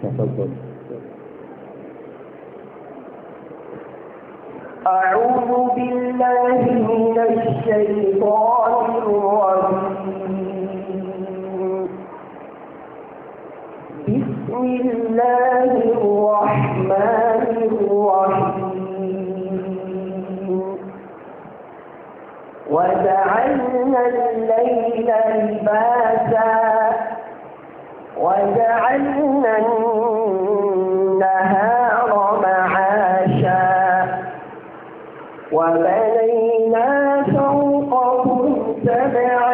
تفضل. أعوذ بالله من الشيطان الرجيم. بسم الله الرحمن الرحيم. وجعلنا الليل لباسا وجعلنا النهار معاشا وبنينا فوقكم سبعا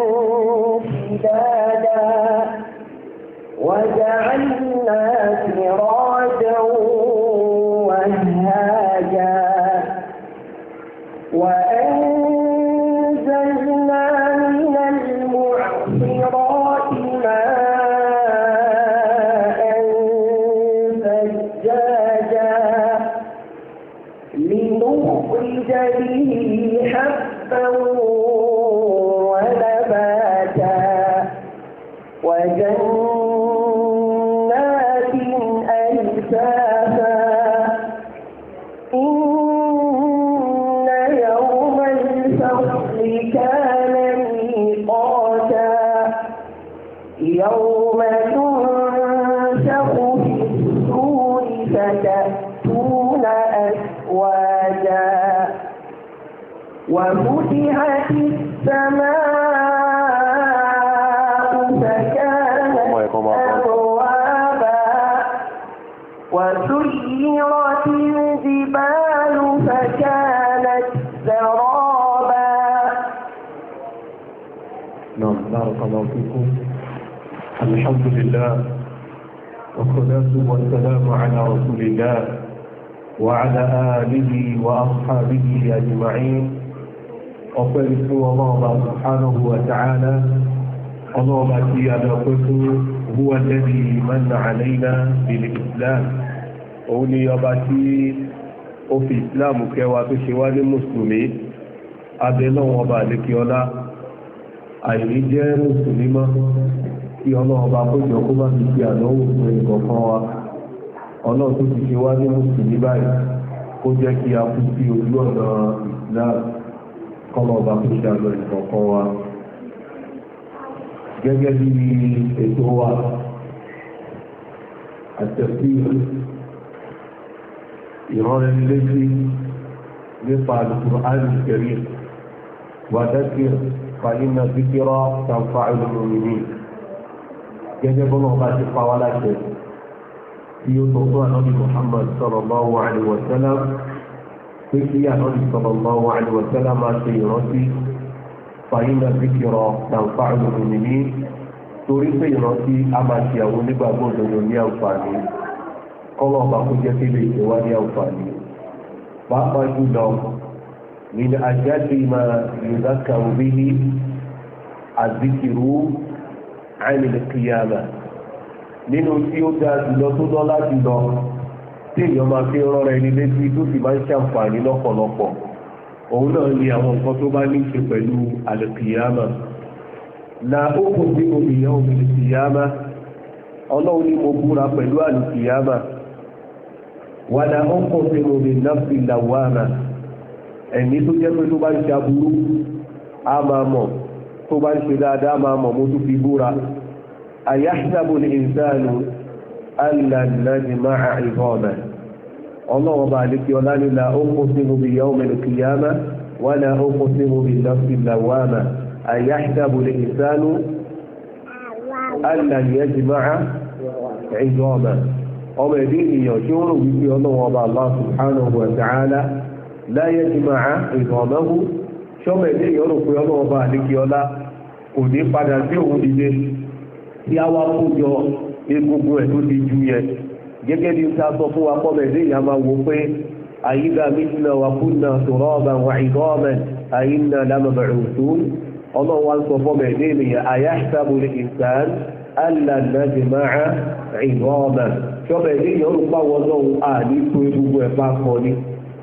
شدادا وجعلنا سراجا وهاجا وأنزلنا من المعصرات ماء ثجاجا لنخرج به حبا ونباتا وجنات ألفافا إن يوم الفصل كان ميقاتا يوم ينفخ في الصور فتأتون أفواجا وفتحت السماء فكانت أبوابا وسيرت الجبال فكانت سرابا. نعم، بارك الله فيكم. الحمد لله والصلاة والسلام على رسول الله وعلى آله وأصحابه أجمعين. ọpẹ́ fún ọlọ́ọ̀bá subhanahu wa ta'ala, ọlọ́ọ̀bá tí a lọ pẹ́ fún huwa alladhi manna alayna bil islam. òun ni ọba tí ó fi islam kẹwàá tó ṣe wá ní mùsùlùmí. abẹ́lọ́wọ́ ọba àlékiọlá àìní jẹ́ mùsùlùmí mọ́ kí ọlọ́ọ̀bá kójọ kó má fi ṣe àdánwò fún ẹnìkọ̀ọ̀kan wa. ọlọ́ọ̀ tó ti ṣe wá ní mùsùlùmí báyìí kó jẹ́ kí a kú sí ojú ọ̀nà islam, kọ́lọ̀ ọba kó ṣe àlọ́ ìkọ̀ọ̀kan wa. gẹ́gẹ́ bí ètò wa àtẹ̀sí ìránlẹ́létí nípa Al-Qur'an Al-Karim wa dhakkir fa inna dhikra tanfa'ul mu'minin. gẹ́gẹ́ bọ́lá ọba ti pa wá láṣẹ tí ó sọ fún ànábì Muhammad sallallahu alaihi wa sallam pé kí ànábì sallallahu alaihi wa sallam máa ṣe ìrántí fa inna dhikra tanfa'ul mu'minin, torí pé ìrántí a máa ṣe àwọn onígbàgbọ́ òdodo ní àǹfààní. kọ́lọ̀ ọba kó jẹ́ kébé ìṣèwá ní àǹfààní. pàápàá jùlọ min ajali ma yudhakkaru bihi adh-dhikru 'an al-qiyamah. nínú tí ó dáa jùlọ tó dọ́lá jùlọ tí èèyàn máa fi rọrọ ẹni létí tó sì máa ń ṣàǹfààní lọ́pọ̀lọpọ̀, òun náà ni àwọn nǹkan tó bá ní ṣe pẹ̀lú al-qiyama. la uqsimu bi yawmi al-qiyama, ọlọ́run ní mo búra pẹ̀lú al-qiyama. wa la uqsimu bin nafsi al-lawwama, ẹ̀mí tó jẹ́ pé tó bá ń ṣe aburú á máa mọ̀, tó bá ń ṣe dáadáa máa mọ̀, mo tún fi búra. ayahsabu al-insanu an lan najma'a 'idhamahu, ọlọ́wọ́ bá àlékí ọlá ní la uqsimu bi yawmi al-qiyamah wa la uqsimu bin nafsi al-lawwama ayahsabu al-insanu an lan najma'a 'idhamahu. ọmọ ẹ̀dí ènìyàn tí ó rò wípé ọlọ́wọ́ bá Allah subhanahu wa ta'ala la yajma'a 'idhamahu, ṣọ́mọ ẹ̀dí ènìyàn rò pé ọlọ́wọ́ bá àlékí ọlá kò ní padà sí òun dìde tí a wá kó jọ egungun ẹ̀ tó ti ju yẹ. gẹ́gẹ́ bí ta sọ fún wa kọ́mọ̀ ẹ̀dẹ́ ìyá máa wò pé àyíká mílíọ̀nù wa kunna turaban wa 'idhaman àyínà lamab'uthun. ọlọ́run wá ń sọ fọ́mọ̀ ẹ̀dẹ́ ènìyàn ayahsabu al-insan an lan najma'a 'idhaman, ṣọ́mọ̀ ẹ̀dẹ́ ìyá olùpá wọn lọ́hùn àní tó egungun ẹ̀ bá kọ ni.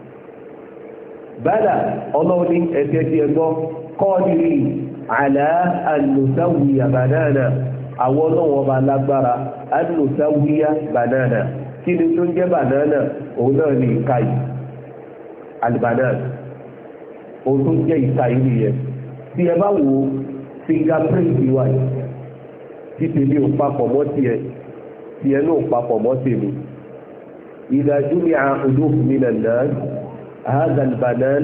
bala ọlọ́run ní ẹ̀jẹ̀ tí ẹ gbọ́ qadiri ala an nusawwiya banana, àwọn ọlọ́wọ́n ọba lágbára anùsáwíyá banana kí ni tó ń jẹ́ banana òun náà ní ìka yìí albanana òun tó ń jẹ́ ìka yìí nìyẹn tí ẹ bá wo fingerprint wà yìí tí tèmi ò papọ̀ mọ́ tiẹ̀ tiẹ̀ náà ò papọ̀ mọ́ tèmi إذا جمع ألوف من الناس هذا البنان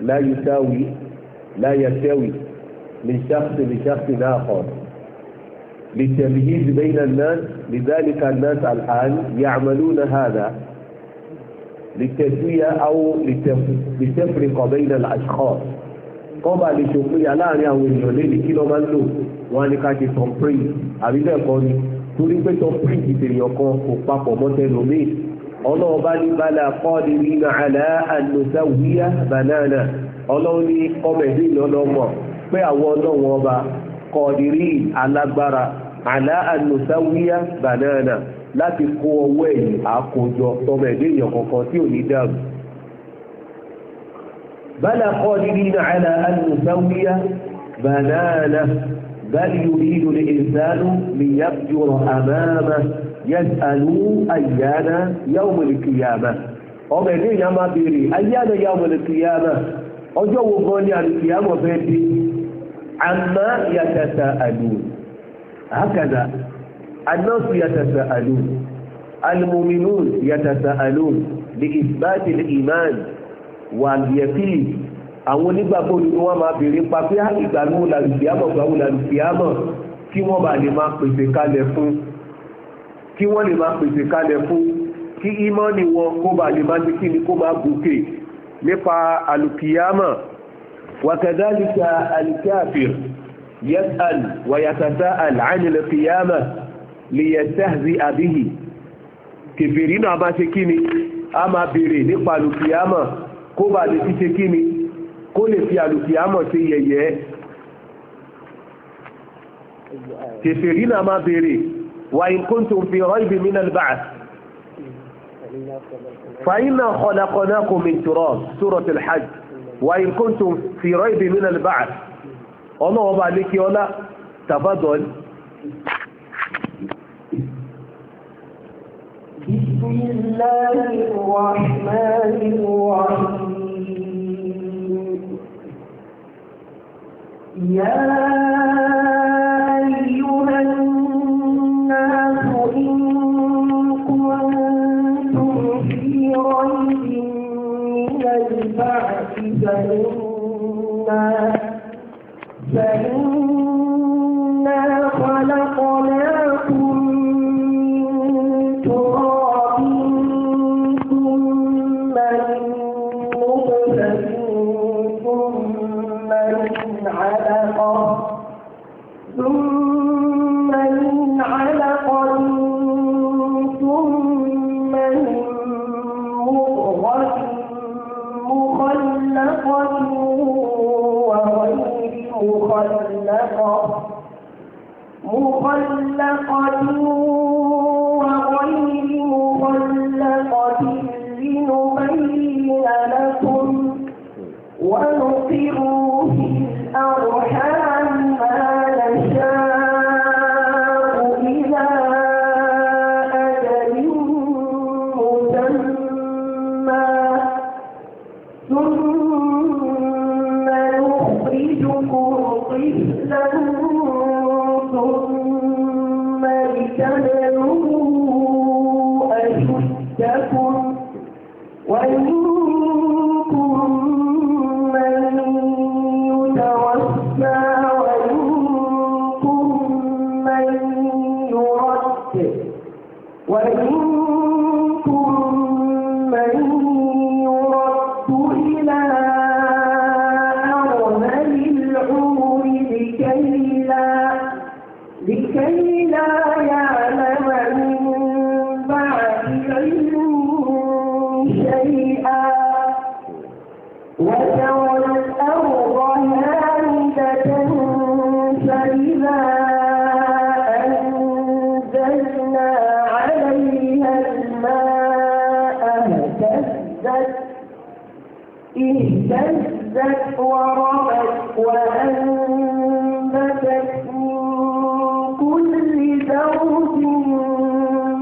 لا يستوي من شخص لشخص آخر للتمييز بين الناس لذلك الناس الآن يعملون هذا للتسوية أو لتفرق بين الأشخاص kọ́ba lè ṣòpinya láàrin àwọn èèyàn lé ní kí ló máa ń lò wọ́n á ní ká ṣe thumbprint àbí bẹ́ẹ̀ kọ́ ni torí pé thumbprint ìtẹ̀yàn kan kò papọ̀ mọ́tẹ́lómi ọlọ́ọ̀bá ní bala qadirina ala an nusawwiya banana ọlọ́run ní kọ́mẹ̀dé ìlọ́lọ́mọ̀ pé àwọn ọlọ́run ọba kọ̀dìrí alágbára ala an nusawwiya banana láti kó ọwọ́ ẹ̀yìn àkójọ tọmẹ̀dé èèyàn kankan tí ò ní dàrú. bala qadirina ala an nusawwiya banana bal yuridu al-insanu liyafjura amamahu yẹ́sàlú àyànà yawmul qiyamah ọmọ ẹ̀dẹ́ ìyá máa bèèrè àyànà yawmul qiyamah ọjọ́ wo gan ni al-qiyamah fẹ́ dé amma yatasa'alun hakaza an-nasu yatasa'alun al-mu'minun yatasa'alun li ithbati al-iman wal-yaqin àwọn onígbàgbọ́ ni wọ́n máa bèèrè pa pé ìgbàlú làlùkìyàmọ̀ kí wọ́n bá lè máa pèsè kalẹ̀ fún kí wọ́n lè máa pèsè kalẹ̀ fún kí ìmánì wọn kó bá lè máa kí ni kó máa gòkè nípa alùkìyàmà wa kadhalika al-kafir yas'al wa yatasa'al 'an al-qiyamah liyastahzi'a bihi kèfèrí náà máa ṣe kí ni a máa bèèrè nípa alùkìyàmà kó bá lè fi ṣe kí ni kó lè fi alùkìyàmà ṣe yẹ̀yẹ́ kèfèrí náà máa bèèrè وإن كنتم في ريب من البعث فإنا خلقناكم من تراب سورة الحج وإن كنتم في ريب من البعث الله وبعليك ولا تفضل بسم الله الرحمن الرحيم يا فإنا خلقناكم من تراب ثم من نطفة ثم من علقة ثم من مضغة مخلقة مخلقة وغير مخلقة لنبين لكم ونقر في الأرحام ما نشاء إلى أجل مسمى ثم نخرجكم طفلا ثم لتبلغوا أشدكم ومنكم من يتوفى ومنكم من يرد إلى أرذل العمر لكي لا يعلم من بعد علم شيئا وترى الأرض هامدة فإذا أنزلنا عليها الماء اهتزت وربت وأنبتت من كل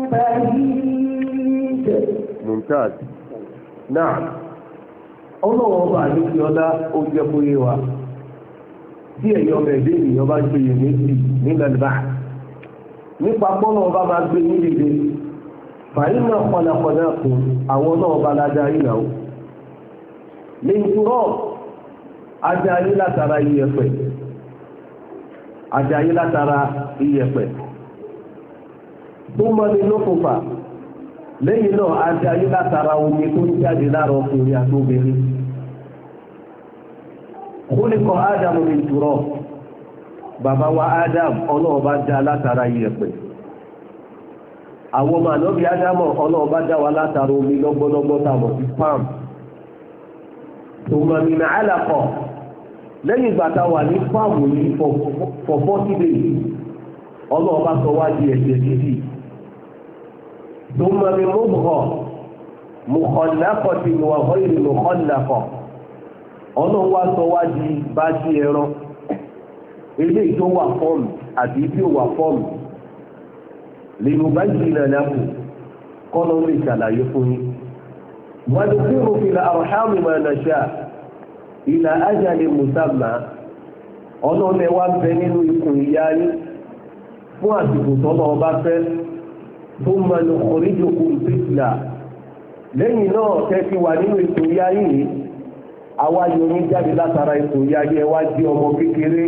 فهيد. ممتاز. نعم. ọlọ́wọ́ ọba àdékí ọlá ó jẹ́ kó yé wa tí ẹ̀yọ́ ọmọ ẹ̀dẹ́ ènìyàn bá ń ṣe yè méjì nílẹ̀ bá nípa pọ́nà ọba máa gbé ní dìde fàyín náà kọ̀nàkọ̀nà kún àwọn náà ọba ládarí náà lè túrọ̀ ajayi látara iyẹ̀pẹ̀ ajayi látara iyẹ̀pẹ̀ tó mọ́ ní lókùnfà lẹ́yìn náà ajayi látara omi tó ń jáde lára ọkùnrin àti obìnrin khuliqa ádámù min turab bàbá wa ádám ọlọ́run bá dá látara iyẹ̀pẹ̀ àwọn ọmọ ànábì ádámù ọlọ́run bá dá wa látara omi lọ́gbọ́lọ́gbọ́ tààmù sí spam thumma min alaqa lẹ́yìn ìgbà tá a wà ní fáàmù yìí for 40 days ọlọ́run bá sọ wá di ẹ̀jẹ̀ dídì thumma min mudghah mukhallaqatin wa ghayri mukhallaqah ọlọ́run wá sọ wá di bá sí ẹran eléyìí tó wà fọ́ọ̀mù àti tí ó wà fọ́ọ̀mù linubayyina lakum kọ́nà lè ṣàlàyé fún yín wa nukhiru fil arhami ma nasha ila ajalin musamma ọlọ́run ẹ wá bẹ nínú ikùn ìyá yín fún àsìkò tọ́lọ́ ọba fẹ́ thumma nukhrijukum tifla lẹ́yìn náà tẹ́ ti wà nínú ikùn ìyá yìí àwa yorin jáde látara ikùn ìyá yẹ wá di ọmọ kékeré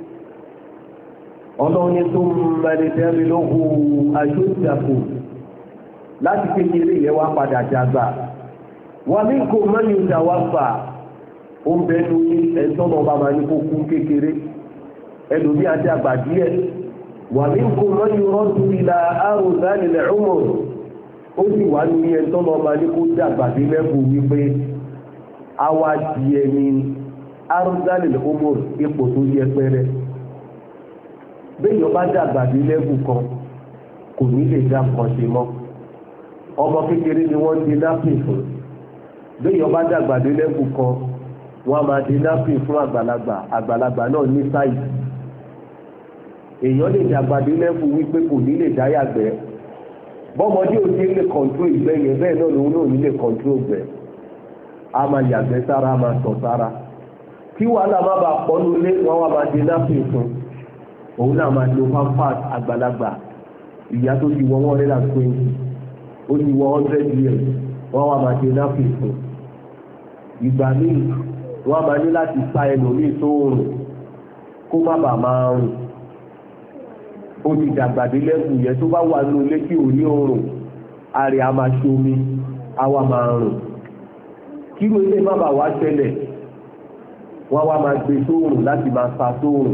ọlọ́run ní tó mẹ́rẹ̀ẹ́dẹ́rẹ́ lóhùn aṣọ́jàpò láti kékeré yẹ wá padà dàgbà wà ní kò mẹ́rin ìjà wá fà ó ń bẹ́ẹ̀ lórí ẹ̀ńtọ́nà ọba máa ní kó kú kékeré ẹlòmí àti àgbà díẹ̀ wà ní kò mẹ́rin rọ́dù ìlà àrùn dánilẹ̀ ọmọ ó sì wà ní ẹ̀ńtọ́nà ọba ní kó dàgbà dé lẹ́kùn wípé àwa di ẹni àrùn dánilẹ̀ ọmọ ipò tó yẹ pẹ́rẹ́ bẹ́ẹ̀ yóò bá dàgbà dé lẹ́kùn kan kò ní lè dá kan ṣe mọ́ ọmọ kékeré ni wọ́n di nápì fún bẹ́ẹ̀ yóò bá dàgbà dé lẹ́kùn kan wọ́n á máa di nápì fún àgbàlagbà náà ní sáìsì èèyàn lè dàgbà dé lẹ́kùn wípé kò ní lè dá yàgbẹ́ bọ́mọdé ò sí lè kọ̀ntró ìgbẹ́ yẹn bẹ́ẹ̀ náà lòun náà ní lè kọ̀ntró ìgbẹ́ a máa yàgbẹ́ sára a máa tọ̀ sára kí wàhálà má bàa pọ̀ nílé wọ́n wá máa di nápì fún òun náà máa lo pampers àgbàlagbà ìyá tó ti wọ 120 ó ti wọ 100 years wọ́n wá máa di nápì fún ìgbà míì wọ́n máa ní láti sa ẹlòmíì sóòrùn kó má bàa máa rùn ó ti dàgbàdé lẹ́kùn yẹn tó bá wà nínú ilé tí ò ní oòrùn àrè a máa ṣomi àwa máa rùn kí ló lè má bàa wá ṣẹlẹ̀ wọ́n wá máa gbé sóòrùn láti máa sa sóòrùn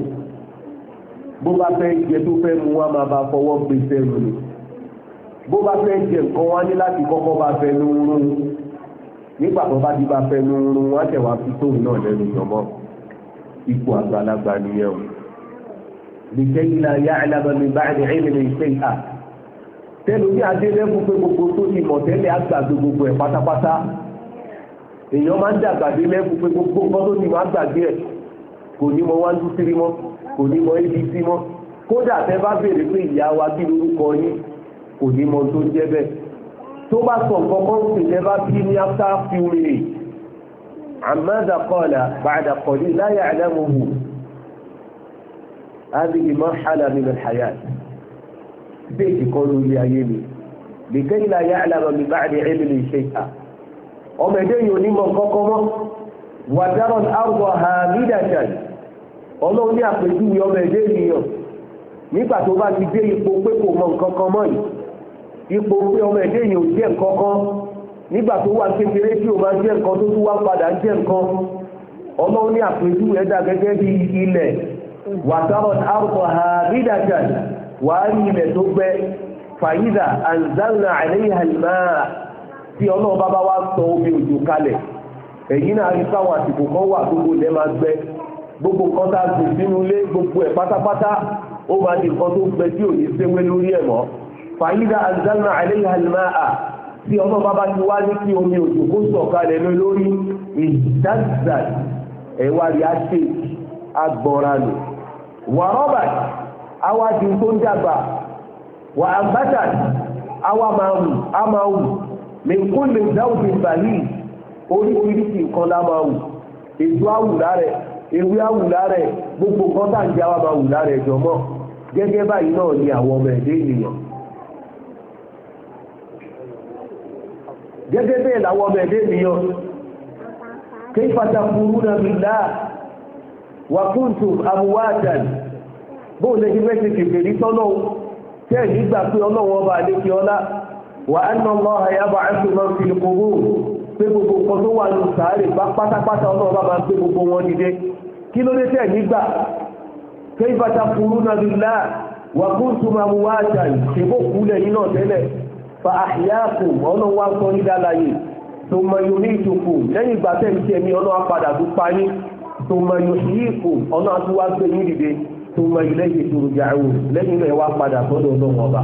bó bá fẹ́ jẹ tó fẹ́ mu wọ́n máa bá fọwọ́ gbé sẹ́nu ni bó bá fẹ́ jẹ nǹkan wá ní láti kọ́kọ́ bá fẹ́ lóorun nígbà tó bá ti bá fẹ́ lóorun wọ́n á tẹ̀ wá fi tóun náà lẹ́nu yọmọ́ ipò àgbàlagbà nìyẹn o lìkẹ́yìn náà yá ẹlẹ́bẹ̀mí báyìí ẹ̀mí ìṣe ìhà tẹ́lu ní adélẹ́kùn pé gbogbo tó ti mọ̀ tẹ́lẹ̀ àgbàdo gbogbo ẹ̀ pátápátá èèyàn máa ń dàgbàdé lẹ́kùn pé gbogbo nǹkan tó ti mọ̀ àgbàdé ẹ̀ kò ní mọ 1 2 3 mọ́ kò ní mọ abc mọ́ kódà tẹ́ bá béèrè pé ìyá wa kí lórúkọ yín kò ní mọ tó jẹ́ bẹ́ẹ̀ tó bá sọ nǹkan kan sì tẹ́ bá bí ní after few minutes àmàdà kọ́ọ̀là bàdà kọ́ọ̀lì la ya'lamuhu هذه مرحلة من الحياة بيت قولوا لي أيامي لكي لا يعلم من بعد علم شيئا ومدين ينمى قوما وترى الأرض هامدة ọlọ́run ní àpèjúwe ọmọ ẹ̀dẹ́ ènìyàn nígbà tó bá ti dé ipò pé kò mọ nǹkan kan mọ́ yìí ipò pé ọmọ ẹ̀dẹ́ ènìyàn ò jẹ́ nǹkan kan nígbà tó wà kékeré tí ò máa jẹ́ nǹkan tó tún wá padà jẹ́ nǹkan ọlọ́run ní àpèjúwe ẹ̀dá gẹ́gẹ́ bí ilẹ̀ wàtàrọ̀ àrùkọ̀ àbídàjà wà á rí ilẹ̀ tó gbẹ fàyídà àǹzánà àìlẹ́yìnhàlìmá tí ọlọ́run bá wá sọ omi òjò kalẹ̀ èyí náà rí káwọn àsìkò kan wà gbogbo ilẹ̀ máa gbẹ gbogbo nǹkan tá a gbè sínú ilé gbogbo ẹ̀ pátápátá ó máa di nǹkan tó gbẹ tí ò ní séwé lórí ẹ̀ mọ́ fàyídà àǹzánà àìlẹ́yìnhàlìmá tí ọlọ́run bá ti wá ní kí omi òjò kó sọ̀ kalẹ̀ lórí ìdázà ẹ̀wà rí á ṣe agbọ̀nranù wà rọ́bàt awájú tó ń dàgbà wà àmbátà àwa máa wù mìkún lè dáwùdì ìbàlì oríṣiríṣi nǹkan lá máa wù èso àwù lárẹ̀ ewé àwù lárẹ̀ gbogbo nǹkan tá à ń jẹ àwa máa wù lárẹ̀ jọmọ́ gẹ́gẹ́ báyìí náà ni àwọn ọmọ ẹ̀dẹ́ ènìyàn gẹ́gẹ́ bẹ́ẹ̀ làwọn ọmọ ẹ̀dẹ́ ènìyàn kayfa takfuruna billah wa kuntum amwatan bóun lè ṣe mẹ́sẹ̀ kèfèrí sọ́nà tẹ́ nígbà pé ọlọ́wọ́ ọba àlékí ọlá wa anna Allaha yab'athu man fil qubur pé gbogbo nǹkan tó wà ní sàárè bá pátápátá ọlọ́wọ́ bá gbé gbogbo wọn dìde kí ló dé tẹ́ nígbà kayfa takfuruna billah wa kuntum amwatan ṣèbó kúlẹ̀ nínú ọ̀tẹ́lẹ̀ fa ahyaakum ọlọ́wọ́ sọ ní dáláyé thumma yumitukum lẹ́yìn ìgbà tẹ́ ń ṣe ní ọlọ́wọ́ padà tó pa yín thumma yuhyikum ọlọ́wọ́ tó wá gbé yín dìde thumma ilayhi turja'un lẹ́yìn náà wá padà sọ́dọ̀ ọlọ́wọ́ ọba.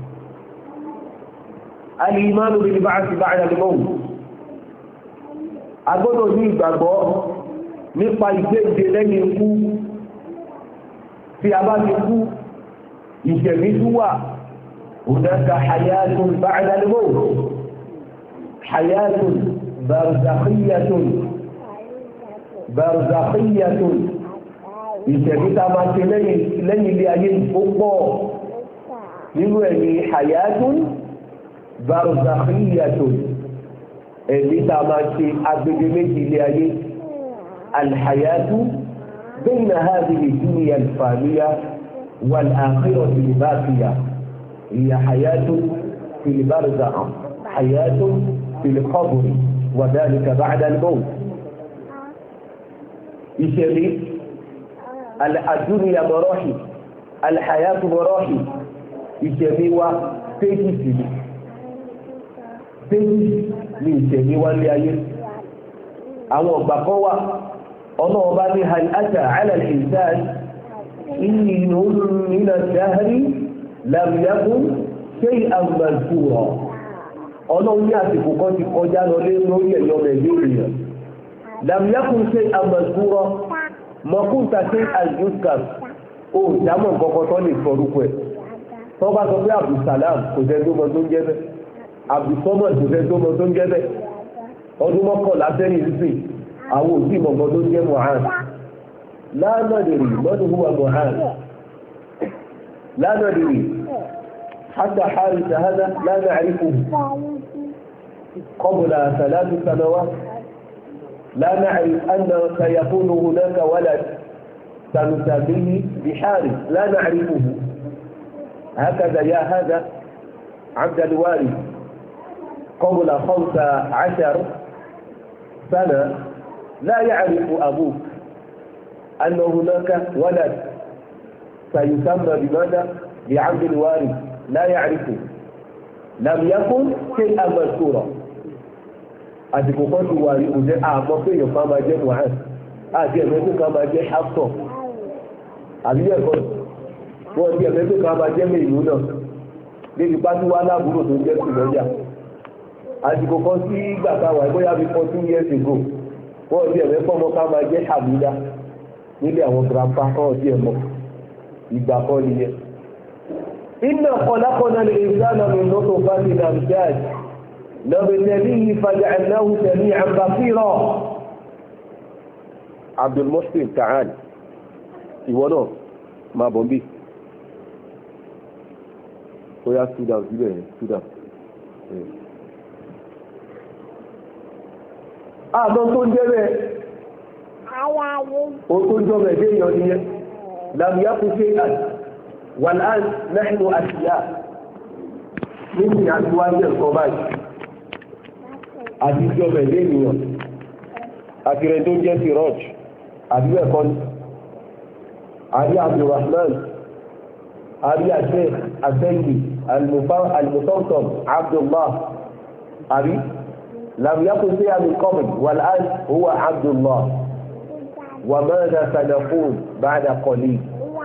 al-imanu bil ba'thi ba'da al-mawt agbọ́dọ̀ ní ìgbàgbọ́ nípa ìgbéǹde lẹ́yìn ikú tí a bá ti kú ìṣẹ̀mí tún wà hunaka hayatun ba'da al-mawt hayatun barzakhiyatun ìṣẹ̀mí tá a máa ṣe lẹ́yìn ilé ayé ó pọ̀ nínú ẹ̀mí hayatun barzakhiyatun ẹ̀mí tá a máa ṣe agbègbè méjì ilé ayé alhayatu bayna hadhihi dunya alfaniya wal-akhirati al-baqiya hiya hayatun fil barzakh hayatun fil qabr wa dhalika ba'da al-mawt ìṣẹ̀mí الدنيا مراحل الحياة مراحل ìṣẹ̀mí wa stages ní ìṣẹ̀mí wa lé ayé àwọn ọ̀gbà kan wà ọlọ́wọ́ bá ní hal ata ala al-insan hinun min ad-dahr lam yakun shay'an madhkura ọlọ́wọ́ ní àsìkò kan ti kọjá lọ lórí ẹ̀yọ́ nàìjíríà lam yakun shay'an madhkura mọ̀kúta sí al-yuskar ó jámọ̀ kọ́kọ́ tó lè sọ̀rúkọ ẹ̀ tó bá sọ pé abdulsalam kò tẹ́ tó mọ tó ń jẹ́ bẹ́ abdulsọ́mọ̀ kò tẹ́ tó mọ tó ń jẹ́ bẹ́ ọdún mọ́kànlá sẹ́yìn sí àwọn òsì mọ̀gbọ́n tó ń jẹ́ mohan lánàdìrì lọ́dún huwa mohan lánàdìrì hatta harisa hada lánà àríkù qabla 3 sanawat لا نعرف أن سيكون هناك ولد سنسميه بحارث لا نعرفه هكذا يا هذا عبد الوارث قبل 15 سنة لا يعرف أبوك أن هناك ولد سيسمى بماذا؟ بعبد الوارث لا يعرفه لم يكن شيئا مذكورا àsìkò kan ti wà ipò jẹ́ àmọ́ pé èèyàn kan máa jẹ́ Mu'adh àti ẹ̀mẹ́ tó kan máa jẹ́ Hafsa àbí ẹ̀kọ́ wọ́n ti ẹ̀mẹ́ tó kan máa jẹ́ mẹ́ìlú náà débi pátí wá láàbúrò tó ń jẹ́ Sùlọ́jà àsìkò kan sí ìgbà táwà bóyá bí 14 years ago wọ́n ti ẹ̀mẹ́ fọ́mọ ká máa jẹ́ Hamida nílé àwọn grandpa kan ti ẹ̀mọ́ ìgbà kan nìyẹn. inna khalaqna al-insana min nutfatin amshaj نبتليه فجعلناه سميعا بصيرا عبد المحسن تعال ìwọ náà máa bọ̀ bí ó yá student síbẹ̀ yẹn student àmọ́ tó ń jẹ́ bẹ́ẹ̀ ó tó ń jọ mẹ́jẹ́ èèyàn nìyẹn làmìyàkú ṣe wàlán nahnu àṣìyà níbi àtiwájẹ́ ẹ̀kọ́ báyìí àti ìjọba ẹ̀dẹ́ ènìyàn àti rẹ̀ tó ń jẹ́ siraj àbí ẹ̀kọ́ ní àrí abdulrahman àrí àṣẹ àṣẹ́yì almusantom abdullah àrí lamiyakun sí àmì kọ́mìn wàlán huwa abdullah wà mẹ́rin sanafun ba'da qalil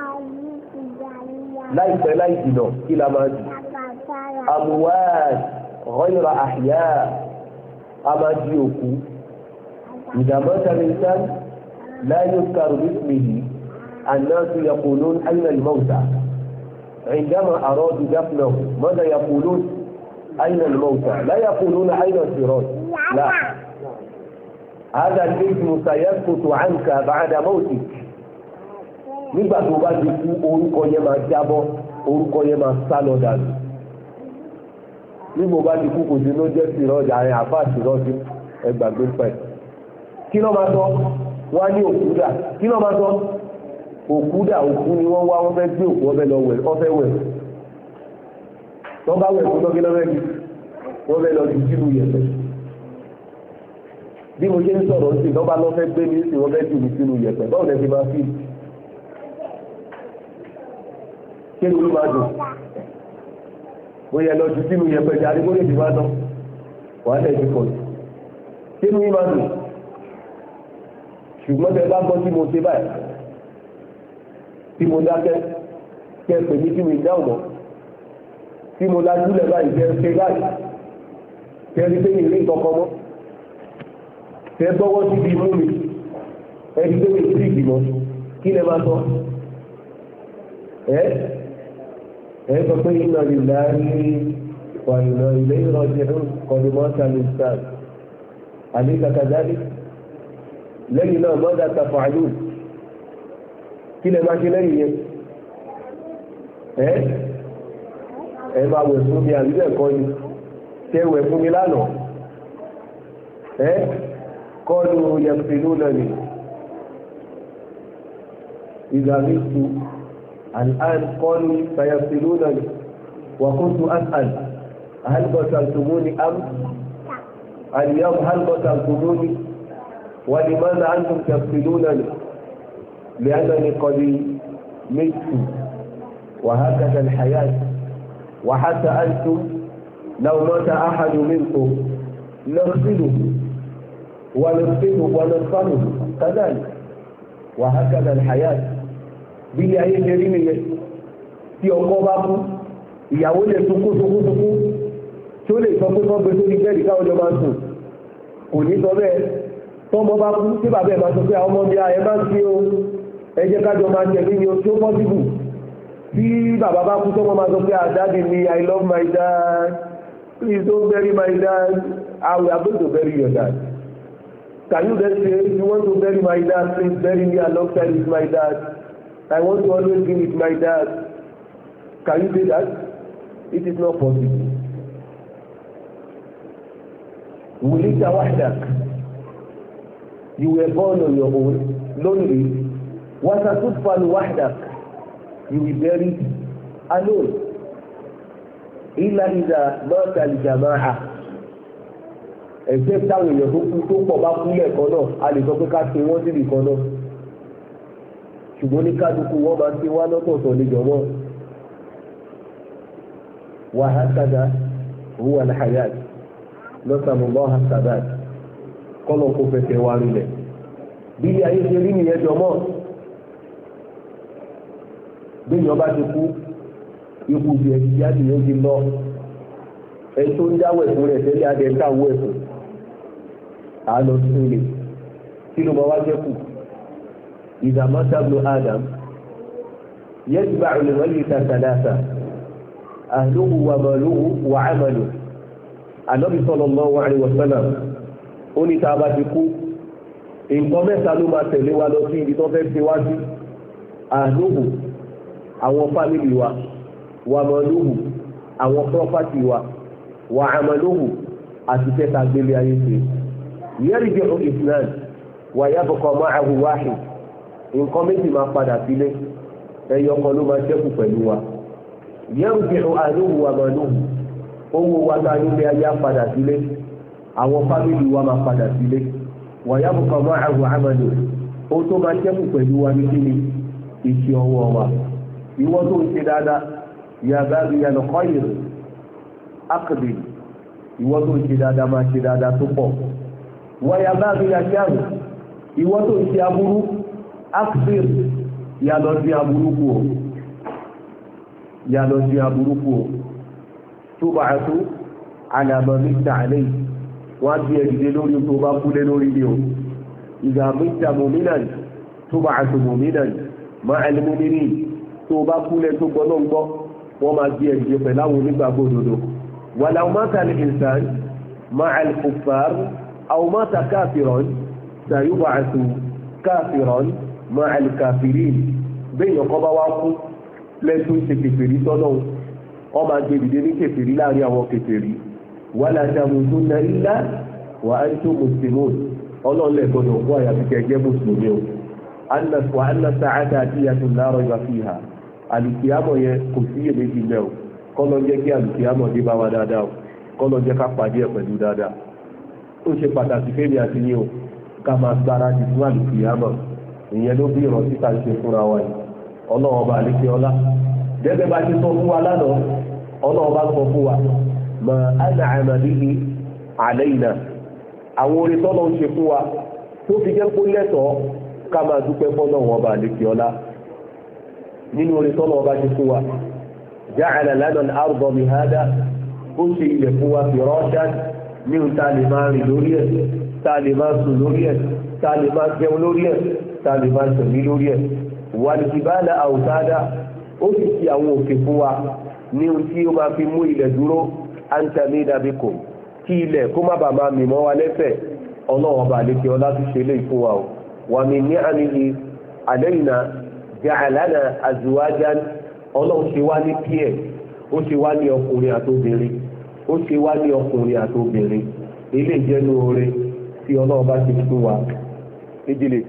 láìpẹ́ láì jìnà kí la máa jù amwat ghayra ahya a máa di òkú ìdàmọ́ta nìkan la yuzkaru bismihi annasu yaqulun ayna al-mawta عندما أرادوا دفنه ماذا يقولون أين الموتى لا يقولون أين الصراط لا هذا الاسم سيسقط عنك بعد موتك nígbà tó bá ti kú orúkọ yẹn máa jábọ́ orúkọ yẹn máa sá lọ dànù nígbà bá ti kú kò sí ló jẹ́ sírọ́ọ̀dì àárín àfáà sírọ́ọ̀dì ẹgbàgbé pẹ̀ kí ló máa sọ wọ́n á ní òkúdà kí ló máa sọ òkúdà òkú ni wọ́n wá wọ́n fẹ́ gbé òkú ọbẹ̀ lọ wẹ̀ ọfẹ́ wẹ̀ wọ́n bá wẹ̀ fún tọ́kí lọ́fẹ́ bí wọ́n fẹ́ lọ ju sínú yẹ̀pẹ̀ bí mo ṣe ń sọ̀rọ̀ sí lọ́ba lọ́fẹ́ gbé mi sí wọ́n fẹ́ jù mí sínú yẹ̀pẹ̀ báwo lẹ ti máa fi kí ló máa dùn bóyá lọ ju sínú yẹ̀pẹ̀ jáde kó lè ti máa tán wàá lẹ̀ ti pọ̀ kí ló máa dùn ṣùgbọ́n tẹ bá gbọ́ tí mo ṣe báyìí tí mo dákẹ́ kẹ́ pè mí tí mo dáhùn mọ́ tí mo lajú lẹ̀ báyìí kẹ́ ṣe báyìí kẹ́ rí pé ìrìn kankan mọ́ kẹ́ gbọ́wọ́ síbi imú mi ẹni tó lè sí ìgbìmọ̀ kí lẹ máa sọ ẹ sọ pé inna lillahi wa inna ilayhi raji'un qad mata al-insan alaysa kadhalik lẹ́yìn náà mọ́dá tafàálù kí lẹ máa ṣe lẹ́yìn yẹn ẹ máa wẹ̀ fún mi àbí bẹ́ẹ̀ kọ́ ni ṣe wẹ̀ fún mi lánàá kọ́ọ̀lù yẹ̀mùsìlú náà ni ìgbàmísù الآن قالوا سيصلونني وكنت أسأل هل قتلتموني أم اليوم هل قتلتموني ولماذا أنتم تفصلونني لأنني قد مت وهكذا الحياة وحتى أنتم لو مات أحد منكم نغسله ونغسله ونغسله كذلك وهكذا الحياة bí ilé ayé ṣe rí nìyẹn tí ọkọ bá kú ìyàwó lè sunkún tí ó lè sọ pé kọ́ gbé sórí bẹ́ẹ̀dì káwọn ọjọ́ máa sùn kò ní sọ bẹ́ẹ̀ tọ́mọ bá kú tí bàbá ẹ̀ máa sọ pé àwọn ọmọ mi ẹ máa ń fi o ẹ jẹ́ kájọ máa jẹ nínú tí ó pọ́sibù tí bàbá bá kú tọ́mọ máa sọ pé daddy mi I love my dad please don't bury my dad I will have to bury your dad can you then say if you want to bury my dad please bury me alongside with my dad I want to always be with my dad can you say that it is not possible ولدت وحدك you were born on your own lonely وستدفن وحدك you will be buried alone إلا إذا مات الجماعة ẹ̀jẹ̀ táwọn èèyàn tó kú tó pọ̀ bá kú lẹ́ẹ̀kan náà a lè sọ pé ká ṣe wọ́n síbi kan náà ṣùgbọ́n ní kálukú wọ́n máa ṣe wá lọ́tọ̀ọ̀tọ̀ níjọ mọ́ وهكذا هو الحياة نسأل الله الثبات kọ́lọ̀ kó fẹsẹ̀ wá rí lẹ̀ bí ayé ṣe rí nìyẹn jọ mọ́ bí ìyọba ti kú ikú bí ẹ̀sì jáde yóò ti lọ ẹni tó ń dáwọ̀ ẹ̀fún rẹ̀ tẹ́lẹ̀ adẹ̀ ń dáwọ̀ ẹ̀fún àánú tún lè kí ló máa wá jẹ́ kù ìdàmọ́tàblo Adam yẹ́tìbà ìlúwẹ́lì tàtàdàtà ahluhu wa maluhu wa amalu Ànábì sallallahu alaihi wasallam ó ní tá a bá ti kú nǹkan mẹ́ta ló máa tẹ̀lé wa lọ sí ibi tó fẹ́ fi wá sí ahluhu àwọn fámìlì wa wa maluhu àwọn pọ́pátì wa wa amaluhu àti tẹ́ta gbélé ayé ṣe yarji'u ithnan wa yabqa ma'ahu wahid nǹkan méjì máa padà sílé ẹyọ kan ló máa ṣẹ́kù pẹ̀lú wa yarji'u ahluhu wa maluhu owó wa ta nílé ayé á padà sílé àwọn fámìlì wa máa padà sílé wa yabqa ma'ahu amalu ó tó máa ṣẹ́kù pẹ̀lú wa ní kíni iṣẹ́ ọwọ́ wa ìwọ́n tó ń ṣe dáadáa ya baghiya al-khayr aqbil ìwọ́n tó ń ṣe dáadáa máa ṣe dáadáa tó pọ̀ wa ya baghiya al-sharr ìwọ́n tó ń ṣe aburú aqbil ya lọ sí aburú kú o ya lọ sí aburú kú o tub'atu ala ma mitta alayhi wọ́n bí ẹ̀dìdé lórí tó bá kúlé lórí ní o idha mitta mu'minan tub'atu mu'minan ma'al mu'minin tó bá kúlẹ̀ tó gbọ́ náà ń gbọ́ wọ́n máa bí ẹ̀dìdé pẹ̀láwọn onígbàgbọ́ òdodo ولو مات الإنسان مع الكفار أو مات كافرا سيبعث كافرا مع الكافرين بين يقبا واقو لẹ́tún ṣe kèfèrí sọ́nà ọmọ agbègbè ní kèfèrí láàrin àwọn kèfèrí wala tamutunna illa wa antum muslimun ọlọ́ọ̀lẹ̀ gbọdọ̀ fún àyàfi kẹjẹ́ mùsùlùmí o wa anna sa'ata atiyatun la rayba fiha àlùkìyàmọ̀ yẹn kò sí iyèméjì mẹ́ o kọ́lọ́ jẹ́ kí àlùkìyàmọ̀ dé bá wa dáadáa o kọ́lọ́ jẹ́ ká pàdé ẹ̀ pẹ̀lú dáadáa ó ṣe pàtàkì fẹ́mi àti yín o ká máa gbára jù fún àlùkìyàmọ̀ ìyẹn ló bí ìrántí tá a ṣe fúnra wa yìí ọlọ́wọ́ bá àlékè ọlá gẹ́gẹ́ bá ti sọ fún wa lánàá ọlọ́wọ́ bá sọ fún wa mà an'ama bihi alayna àwọn orin tọ́lọ́ ń ṣe fún wa tó fi jẹ́ kó lẹ́tọ̀ọ́ ká máa dúpẹ́ fọ́lọ́wọ́ bá àlékè ọlá nínú orin tọ́lọ́ bá ṣe fún wa ja'ala lana al-arda mihada ó ṣe ilẹ̀ fún wa firashan ní ohun tá a lè máa rìn lórí ẹ̀ tá a lè máa sùn lórí ẹ̀ tá a lè máa jẹun lórí ẹ̀ tá a lè máa sẹ̀mí lórí ẹ̀ wàlìjìbálà àwùtáàdá ó sì fi àwọn òkè fún wa ní ohun tí ó máa fi mú ilẹ̀ dúró áńtàmí dàbíkò kí ilẹ̀ kó má bàa máa mìmọ́ wa lẹ́sẹ̀ ọlọ́wọ́ bá lékè ọlá fi ṣe léyìí fún wa o wà mí ní àmìlì àlẹ́yìnà ja'alana azwajan ọlọ́run ṣe wá ní píẹ̀ ó ṣe wá ní ọkùnrin àtobìnrin ó ṣe wá ní ọkùnrin àtobìnrin ilé ìjẹ́nu oore tí ọlọ́run bá ṣe fún wa méjìlè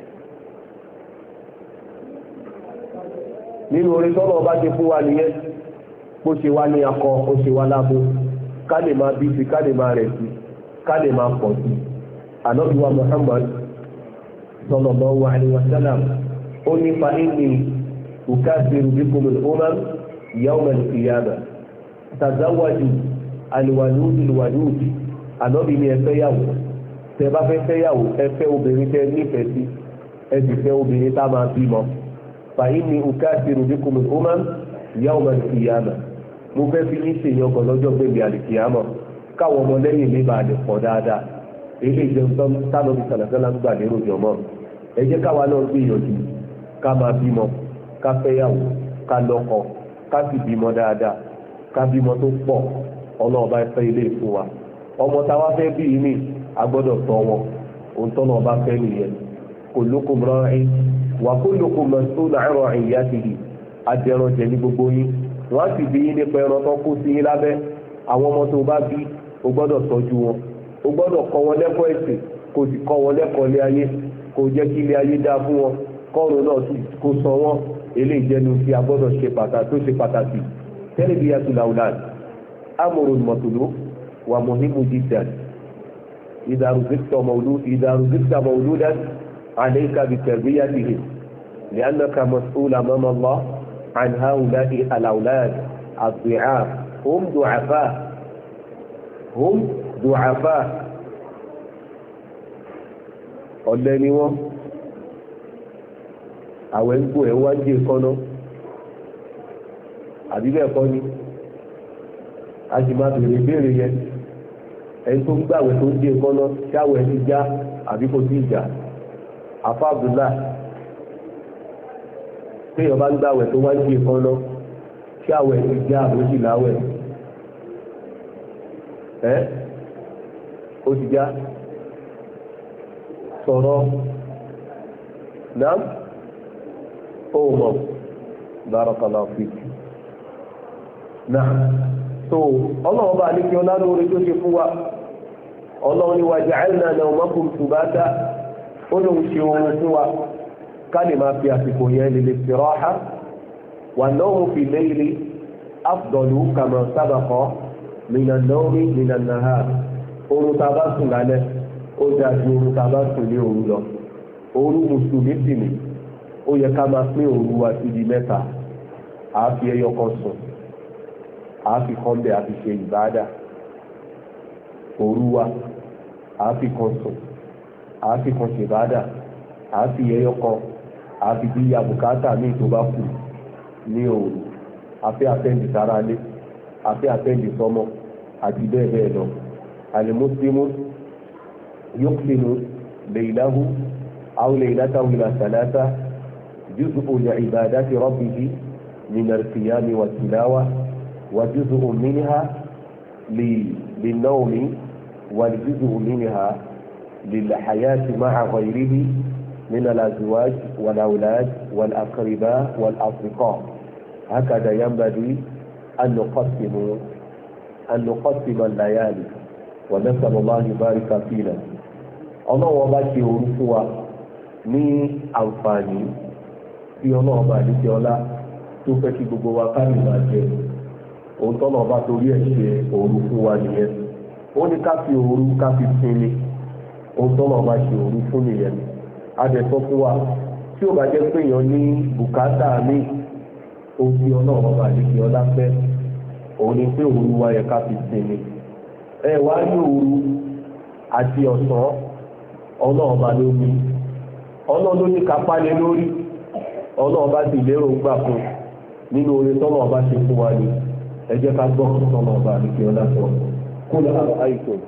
nínú orin tọ́lọ̀ ọba ṣe fún wa nìyẹn bó ṣe wá ní akọ ó ṣe wá lábó ká lè máa bí sí ká lè máa rẹ̀ sí ká lè máa pọ̀ sí ànábì wa Muhammad sallallahu alaihi wasallam ó ní fa inni ukathiru bikum al-umam yawm al-qiyamah tazawwaju al-walud al-walud ànábì ní ẹ fẹ́ yàwó tẹ́ bá fẹ́ yàwó ẹ fẹ́ obìnrin tẹ́ nífẹ̀ẹ́ sí ẹ sì fẹ́ obìnrin tá máa bímọ fàyínní ukasiru bikum al-umam yawma al-qiyamah mo fẹ́ fi ní ṣe yan kan lọ́jọ́ gbẹ̀mí àlìkìyàmọ̀ káwọn ọmọ lẹ́yìn mi máa lè pọ̀ dáadáa èyí ìjẹun tánà bí sàlàsálà ń gbà lérò jọmọ́ ẹ jẹ́ káwa náà gbìyànjú ká máa bímọ ká fẹ́yàwó ká lọ́kọ ká sì bímọ dáadáa ká bímọ tó pọ̀ ọlọ́ọ̀bá fẹ́ ilé ìfún wa ọmọ táwa fẹ́ bí yìí ní agbọ́dọ̀ tọ́ wọn òun tọ́nà ọba fẹ́ nìyẹn kullukum ra'in wa kullukum mas'ulun 'an ra'iyyatihi adẹran jẹ ní gbogbo yín wọ́n á sì bí yín nípa ẹran tó kó sí yín lábẹ́ àwọn ọmọ tó bá bí o gbọ́dọ̀ tọ́jú wọn o gbọ́dọ̀ kọ́ wọn lẹ́kọ̀ọ́ ẹ̀sìn kò sì kọ́ wọn lẹ́kọ̀ọ́ ilé ayé kò jẹ́ kí ilé ayé dáa fún wọn kọ́run náà sì kó sọ wọn eléyìí jẹ́nu tí a gbọ́dọ̀ ṣe pàtàkì tarbiyatul awlad amrun matlub wa muhimmun jiddan idha ruzqta mawludan عليك بتربيته لأنك مسؤول أمام الله عن هؤلاء الأولاد الضعاف هم ضعفاء ọ̀lẹ ni wọ́n àwẹ̀ ń gbò ẹ̀ wá ń jẹ́ kọ́nà àbí bẹ́ẹ̀ kọ́ ni a sì máa bèèrè ìbéèrè yẹn ẹni tó ń gbàwẹ̀ tó ń jẹ́ kọ́nà ṣáwẹ̀ ti já àbí kò sí ìjà àfa Abdullah téèyàn bá ń gbàwẹ̀ tó wá ń jẹ́ kọ́nà ṣáwẹ̀ ti já àbójì láwẹ̀ ó ti já sọ̀rọ̀ náà ó mọ̀ barakallahu fik náà tó ọlọ́run bá ní kí ọlá lórí tó ṣe fún wa ọlọ́run ni wa ja'alna nawmakum subata ó lóun ṣe ohun fún wa ká lè máa fi àsìkò yẹn lè istiraha wan nawmu fi layli afdalu kama sabaqa minan nawmi minan nahar oorun tá a bá sùn lálẹ́ ó dáa ju oorun tá a bá sùn ní òru lọ òru mùsùlùmí sì ni ó yẹ ká máa pín òru wa sí di mẹ́ta àáfi ẹyọ kan sùn àáfi kan bẹ̀ àfi ṣe ìbáadà òru wa àáfi kan sùn àáfi kan ṣe ìbáadà àáfi ẹyọ kan àáfi bí abùkátà ní tó bá kù ní òru àfi àtẹ́ǹdì sára lé àfi àtẹ́ǹdì sọmọ àti bẹ́ẹ̀ bẹ́ẹ̀ lọ àlèmúsímú yókùnínú lèyìnláhù أو ليلته إلى ثلاثة جزء لعبادات ربه من القيام والتلاوة وجزء منها للنوم والجزء منها للحياة مع غيره من الأزواج والأولاد والأقرباء والأصدقاء. هكذا ينبغي أن نقسم الليالي ونسأل الله يبارك فينا. ọlọ́wọ́ bá ṣe òru fún wa ní àǹfààní tí ọlọ́wọ́ bá ní ṣe ọlá tó fẹ́ kí gbogbo wa ká lè máa jẹ òun tọ́nà bá torí ẹ̀ ṣe òru fún wa nìyẹn. ó ní ká fi òru ká fi sinmi òun tọ́nà bá ṣe òru fún nìyẹn. adẹ̀sọ́ fún wa tí ó bá jẹ́ pé èèyàn ní bùkátà ní ohun tí ọlọ́wọ́ bá ní ṣe ọlá fẹ́ òun ni pé òru wa yẹ ká fi sinmi. ẹ wá ní òru àti ọ̀sán ọlọ́ọ̀bá ló ní ọlọ́ọ̀ ló ní kápá lé lórí ọlọ́ọ̀bá sì lérò gbà fún nínú oore tọ́lọ́ọ̀bá ṣe fún wa ní ẹ jẹ́ ká gbọ́ fún tọ́lọ́ọ̀bá ní kí ọlá sọ kó lọ àwọn àìsàn.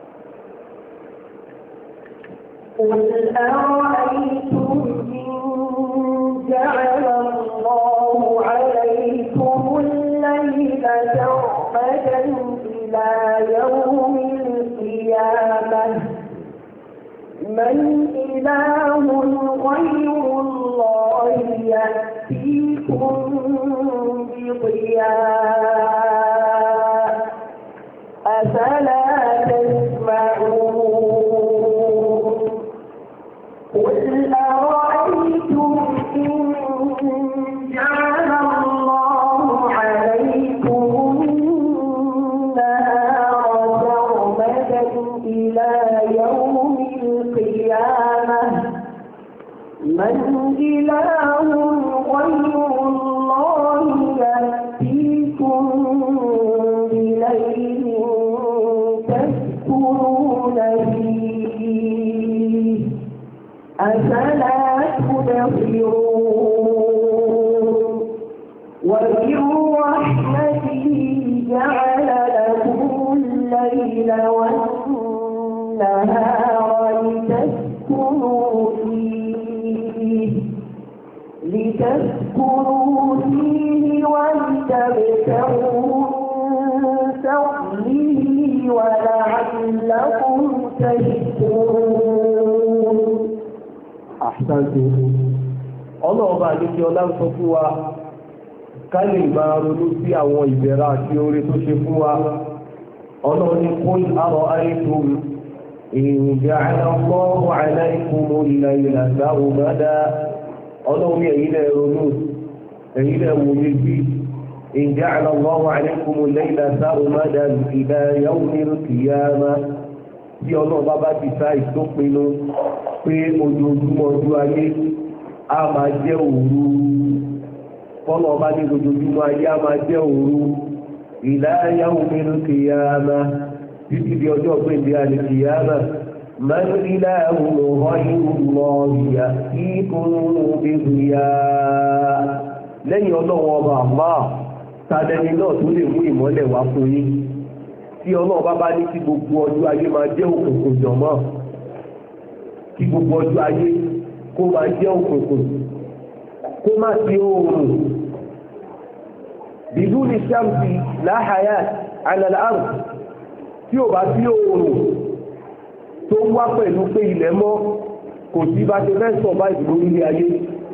قل أرأيتم إن جعل الله عليكم الليل سرمدا إلى يوم القيامة من إله غير الله يأتيكم بضياء أفلا تسمعون قل أرأيتم إن جعل الله عليكم النهار سرمدا إلى يوم القيامة من إله غير الله يأتيكم بليل تسكنون فيه أفلا تبصرون ومن رحمته جعل لكم الليل والنهار لتسكنوا فيه ولتبتغوا من فضله ولعلكم تشكرون. أحسنتم. ọlọ́ọ̀bá àdékí ọlá ń sọ fún wa ká lè máa ronú sí àwọn ìbẹ̀rẹ̀ àti oore tó ṣe fún wa. ọlọ́ọ̀ ní qul ara'aytum in ja'ala Allahu 'alaykumu al-layla sarmada. ọlọ́ọ̀ ní ẹ̀yin lẹ́ ronú ẹ̀yin lẹ́ wò ní bí in ja'ala Allahu 'alaykumu al-layla sarmadan ila yawmi al-qiyamah. bí ọlọ́ọ̀ bá ti sá ìtópinnu pé ojoojúmọ́ ojú ayé a máa jẹ́ òru fọ́nà ọba ní ojoojúmọ́ ayé a máa jẹ́ òru ila yawmil qiyamah títí di ọjọ́ gbèndé al-qiyama man ilahun ghayrullahi ya'tikum bidhiya'. lẹ́yìn ọlọ́wọ́ ọba àmà tàdẹni náà tó lè mú ìmọ́lẹ̀ wá fún yín tí ọlọ́ọ̀bá bá ní kí gbogbo ọjọ́ ayé máa jẹ́ òkùnkùn jọ̀mọ́ kí gbogbo ọjọ́ ayé kó máa jẹ́ òkùnkùn kó má sí oòrùn biduni shamsi la hayat ala al-ard tí ò bá sí oòrùn tó wá pẹ̀lú pé ilẹ̀ mọ́ kò sí bá ṣe fẹ́ sọ báyìí lórí ilé ayé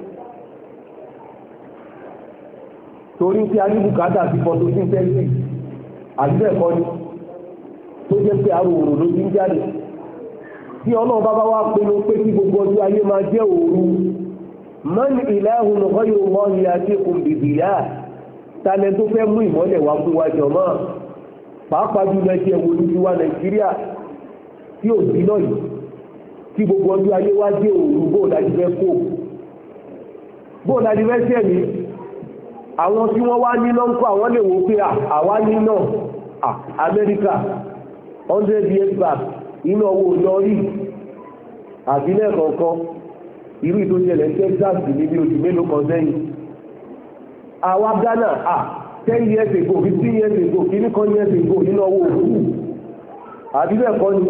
torí tí a ní bùkátà sí photosynthesis àti ẹ̀kọ́ ni tó jẹ́ pé àwọn oòrùn ló ti ń jáde tí ọlọ́run bá wá pinnu pé kí gbogbo ọjọ́ ayé máa jẹ́ òru man ilahun ghayrullahi ya'tikum bidhiya' tálẹ́ tó fẹ́ mú ìmọ́lẹ̀ wá fún wa jọ̀mọ́ pàápàá jùlọ ẹ̀jẹ̀ wo lójú wa Nàìjíríà tí ò sí náà yìí tí gbogbo ọjọ́ ayé wá jẹ́ òru bóòdájú fẹ́ kó bóòdájú fẹ́ sẹ́mi àwọn tí wọ́n wá ní lọ́nkọ́ àwọn lè wò pé àwa ní náà Amẹ́ríkà 100 years back inú owó lọ́rí àbílẹ̀ kọ̀ọ̀kan irú ìtòjẹ̀lẹ̀ Texas níbi oṣù mélòó kan sẹ́yìn àwa Ghana 10 years ago 15 years ago kìíní kan years ago nínú owó òkú àbílẹ̀ kọ́ ni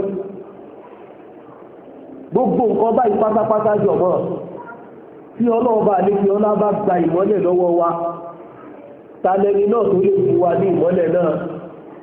gbogbo nǹkan báyìí pátápátá jọ̀mọ́ tí ọlọ́ọ̀bá àlékí ọlá bá gba ìmọ́lẹ̀ lọ́wọ́ wa tàlẹ́ni náà tó lè fún wa ní ìmọ́lẹ̀ náà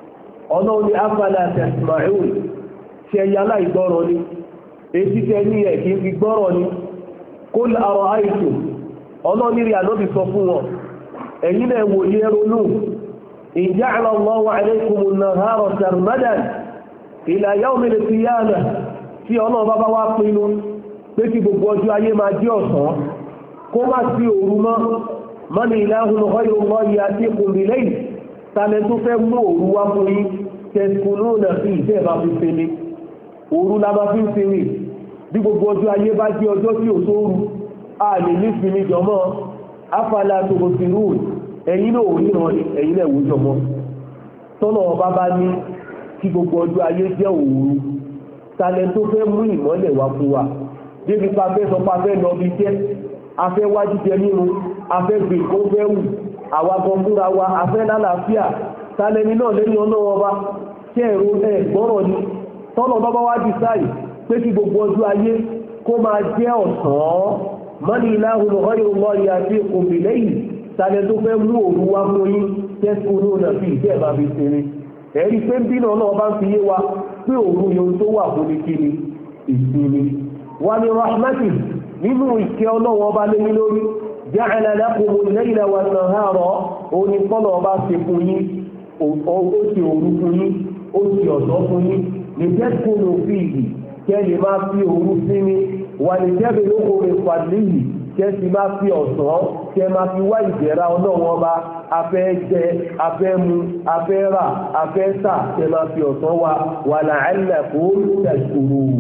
ọlọ́run ni afala tasma'un ṣe ẹ̀yà aláìgbọ́rọ̀ ni èsì tẹ ní ẹ̀ kí n fi gbọ́rọ̀ ni qul ara'aytum ọlọ́run rí ànábì sọ fún wọn ẹ̀yin náà wò ní ronú in ja'ala Allahu 'alaykumu an-nahara sarmadan ila yawmi al-qiyamah tí ọlọ́run bá wá pinnu pé kí gbogbo ọjọ́ ayé máa jẹ́ ọ̀sán kó má sí òru mọ́ man ilahun ghayru Allahi ya'tikum bil-layl tàbí tó fẹ́ mú òru wá fún yí tẹ̀sùnú náà sí ìfẹ́ bá fi fẹ́lẹ̀ òru la bá fi ń fẹ́lẹ̀ bí gbogbo ọjọ́ ayé bá jẹ́ ọjọ́ tí ò tó rú a lè ní sinmi jọmọ́ afala tubsirun ẹ̀yin náà ò ríran ni ẹ̀yin náà wò jọmọ́ tọ́nà ọba bá ní kí gbogbo ọjọ́ ayé jẹ́ òru tàbí tó fẹ́ mú ìmọ́lẹ̀ wá fún wa débi pa fẹ́ sọ pa fẹ́ lọ bí jẹ́ afẹ́ wá jíjẹ mímu afẹ́ gbè kó fẹ́ wù àwa gan fúnra wa afẹ́ lálàáfíà tálẹ́ni náà lẹ́yìn ọlọ́wọ́ bá tí ẹ̀rọ ẹ̀gbọ́rọ̀ ni tọ́nà bá wá di sáì pé kí gbogbo ọjọ́ ayé kó máa jẹ́ ọ̀sán mọ́ni ìlàhùn ọ̀rẹ́ ọmọ ìyá sí òbí lẹ́yìn tálẹ́ tó fẹ́ mú òru wá fún yín tẹ́sùn náà fi ìjẹ́ ẹ̀ máa fi ṣeré ẹ̀rí pé bí náà bá ń fi yé wa pé òru yóò tó wà fún ní kíni ìsinmi wà ní rahmati nínú ìkẹ́ ọlọ́wọ́ bá lé lórí ja'ala lakumu al-layla wan-nahara òun ni kọ́nà ọba ṣe fún yín ó ṣe òru fún yín ó ṣe ọ̀sán fún yín lè jẹ́ kúrò fíìgì kẹ́ lè máa fi òru sí ni wà lè jẹ́ bẹ̀rẹ̀ oko rẹ̀ fàdíyì kẹ́ sì máa fi ọ̀sán kẹ́ máa fi wá ìdẹ̀ra ọlọ́wọ́ ọba afẹ́ jẹ afẹ́ mu afẹ́ rà afẹ́ tà kẹ́ máa fi ọ̀sán wà la'allakum tashkurun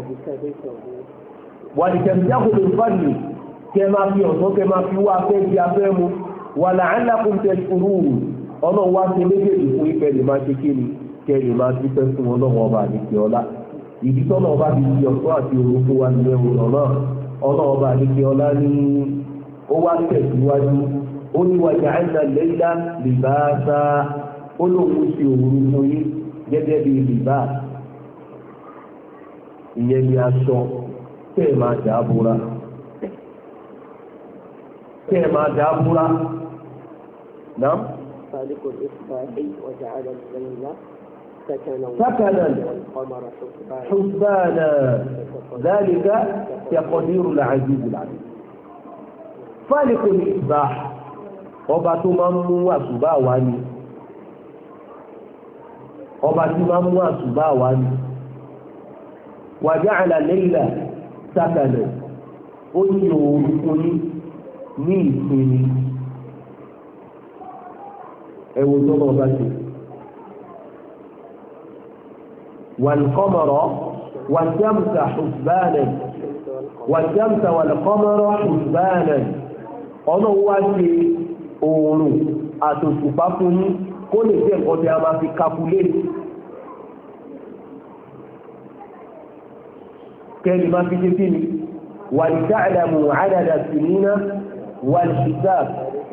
wà lè tẹ̀síjákòó fàdí kẹ́ máa fi ọ̀sán kẹ́ máa fi wá afẹ́ di afẹ́ mu wà la'allakum tashkurun ọlọ́run wá ṣe méjèèjì fún ìfẹ́ lè máa ṣe kíni kẹ́ lè máa dúpẹ́ fún ọlọ́run ọba àdìsí ọlá ìdí tọ́nà ọba ti di ọ̀sán àti òru fún wa nílẹ̀ òun náà ọlọ́run ọba àdìsí ọlá ní ó wá tẹ̀síwájú ó ní wàjà àìsà lẹ́yìnlá lìbáṣá ó lóun ṣe òru fún yín gẹ́gẹ́ bí lìbá ìyẹn ni aṣọ tẹ́ ẹ̀ máa dà á búra náà. خالق الإصباح وجعل الليل سكنا والقمر حسبانا ذلك تقدير العزيز العليم خالق الإصباح ọba tó máa ń mú àsùbá wá ní وجعل الليل سكنا ó ní òru fún yín ní ìsinmi ẹwọ tó lọ bá ṣe والقمر والشمس حسبانا ọlọ́run wá ṣe oòrùn àtòṣùpá fún yín kó lè jẹ́ nǹkan tí a máa fi calculate kẹ́lì máa fi ṣe kí ni ولتعلموا عدد السنين والحساب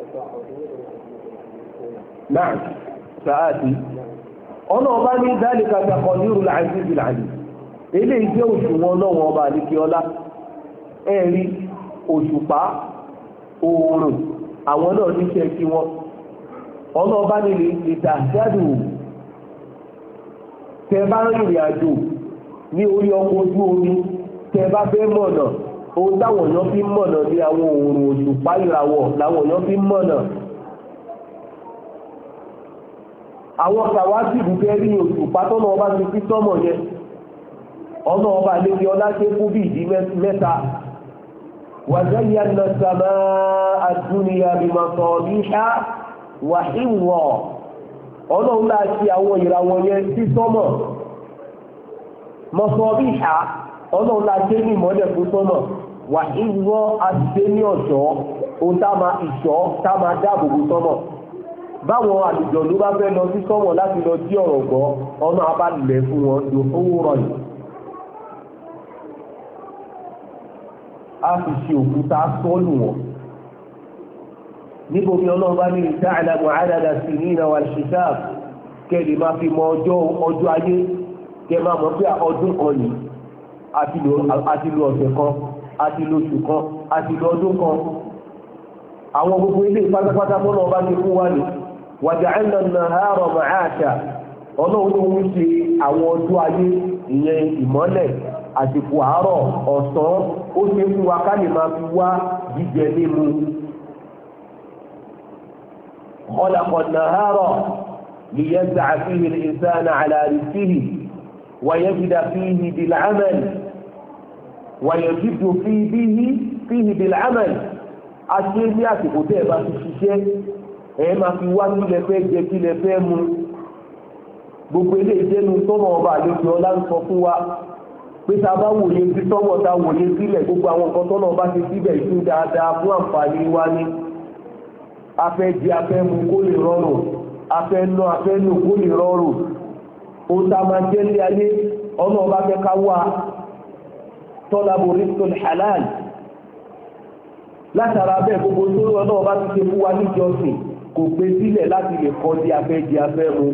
náà sàáàtì ọ̀nà ọba ní dhalika taqdirul azizil alim ilé ìjẹ́ òṣùwọ̀n náà wọn ọba àdíkí ọlá ẹ̀rí òṣùpá oòrùn àwọn náà níṣẹ́ kí wọ́n ọ̀nà ọba ní ìtàjádù tẹ bá rìnrìn àjò ní orí ọkọ̀ ojú omi tẹ bá fẹ́ mọ̀nà ohun táwọn èèyàn fi mọ̀nà ní àwọn oòrùn òṣùpá ìràwọ̀ làwọn èèyàn fi mọ̀nà àwọn kàwáṣìbù fẹ́ rí oṣù pátọ́nà ọba ti fi sọ́mọ̀ yẹn ọ̀nà ọba lébi ọlá ṣe fún bí ìdí mẹ́ta وزينا السماء الدنيا بمصابيح وحفظا ọlọ́run láti àwọn ìràwọ̀ yẹn sí sọ́mọ̀ mọ́sọ̀bíhà ọlọ́run láti ní ìmọ́lẹ̀ fún sọ́mọ̀ وحفظا àti ní ọ̀ṣọ́ ohun tá máa dáàbòbò sọ́mọ̀ báwọn àlùjọ ló bá fẹ́ lọ sí sọ́mọ̀ láti lọ jí ọ̀rọ̀ gbọ́ ọ̀nà abálẹ̀ fún wọn lò owó rọ̀yìn a fi ṣe òkúta sọ́ọ̀lù wọn níbo bí ọlọ́run bá ní ta'lamu adada sinina wal hisab kẹ́lì máa fi mọ ọjọ́ ayé kẹ́ máa mọ̀ pé ọdún kan ní àti lo ọ̀sẹ̀ kan àti lo oṣù kan àti lo ọdún kan àwọn gbogbo ilé pátápátá bọ́lá ọba ti fún wa ní wa ja'alna an-nahara ma'asha ọlọ́run ló ń ṣe àwọn ọjọ́ ayé ìyẹn ìmọ́lẹ̀ àsìkò àárọ̀ ọ̀sán ó ṣe fún wa ká lè máa fi wá jíjẹ mímu. خلق النهار ليسعى فيه الإنسان على رزقه ويجد فيه بالعمل ويجد فيه بالعمل àṣẹ ní àsìkò tẹ́ ẹ bá ti ṣiṣẹ́ ẹ máa fi wá kílẹ̀ fẹ́ jẹ kílẹ̀ fẹ́ mu gbogbo ilé ìjẹnu tọ́nà ọba àlejò ọlá ń sọ fún wa pé tá a bá wòye sí tọ́wọ́ tá a wòye sílẹ̀ gbogbo àwọn nǹkan tọ́nà ọba ti síbẹ̀ ìsún dáadáa fún àǹfààní wa ní afẹ́ jẹ afẹ́ mu kó lè rọrùn afẹ́ ná afẹ́ lò kó lè rọrùn ohun tá a máa jẹ́ lé ayé ọ̀nà ọba fẹ́ ká wá tọ́lábù rizqul halal látara bẹ́ẹ̀ gbogbo tó ọ̀nà ọba ti ṣe fún wa níjọsìn kò gbé sílẹ̀ láti lè kọ́ di afẹ́ jẹ afẹ́ mu.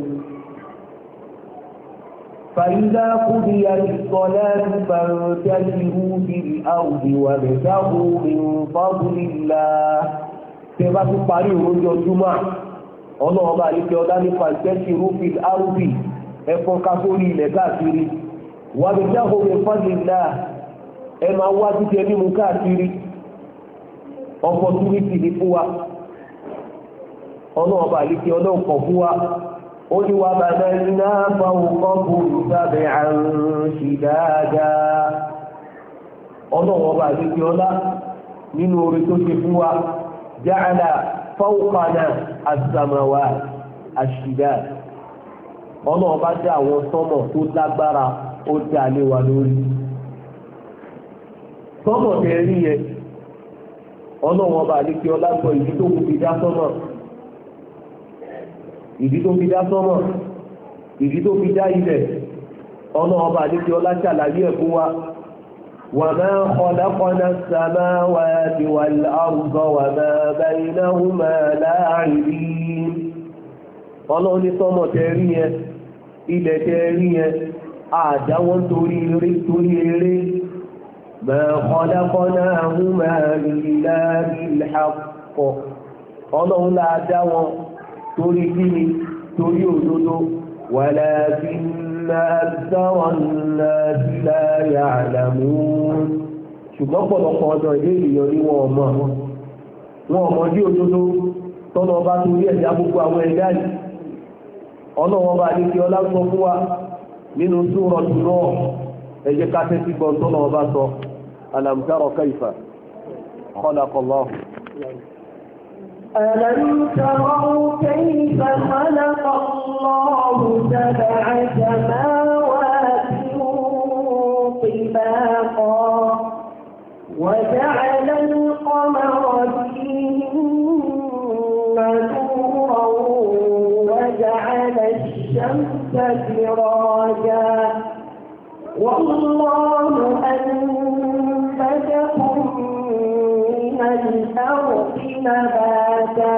فإذا قضيت الصلاة فانتشروا في الأرض وابتغوا من فضل الله tẹ́ bá tún parí òrójọ júmọ́ ọlọ́ọ̀bá àríkẹ́ ọlá ní fàǹtẹ́ṣirú fi áùbì ẹ̀fọn ká sórí ilẹ̀ káàkiri wabtaghu min fadlillah ẹ máa wá jíjẹ mímu káàkiri opportunity ní fún wa ọlọ́ọ̀bá àríkẹ́ ọlọ́ọ̀kọ̀ fún wa ó ní wa banayna fawqakum sab'an shidada ọlọ́ọ̀bá àríkẹ́ ọlá nínú orí tó ṣe fún wa ja'ala fawqana as-samawat ash-shidad ọlọ́run bá dá àwọn sọ́mọ̀ tó lágbára ó dá lé wa lórí sọ́mọ̀ tẹ́ rí yẹn ọlọ́run ọba àlékè ọlá sọ ìdí tó fi dá sọ́mọ̀ ìdí tó fi dá sọ́mọ̀ ìdí tó fi dá ilẹ̀ ọlọ́run ọba àlékè ọlá ṣàlàyé ẹ̀ fún wa. وما خلقنا السماوات والأرض وما بينهما لاعبين ọlọ́run ní sọ́mọ̀ tẹ́rí yẹn ilẹ̀ tẹ́rí yẹn àdáwọn torí eré ما خلقناهما إلا بالحق ọlọ́run láàdá wọn torí kíni torí òdodo ولكن أكثر الناس لا يعلمون ṣùgbọ́n pọ̀lọpọ̀ ọ̀dọ̀ ilé ènìyàn ní wọn ọmọ dí òdodo tọ́nà ọba tó rí ẹ̀dá gbogbo àwọn ẹ̀dá yìí ọlọ́wọ́n bá ní kí ọlá sọ fún wa nínú Suratu Nuh ẹ jẹ́ ká tẹ́tí gbọ́n tọ́nà ọba sọ alam tara kayfa khalaqa Allah. ألم تروا كيف خلق الله سبع سماوات طباقا وجعل القمر فيهن نورا وجعل الشمس سراجا والله أنبتكم من الأرض نباتا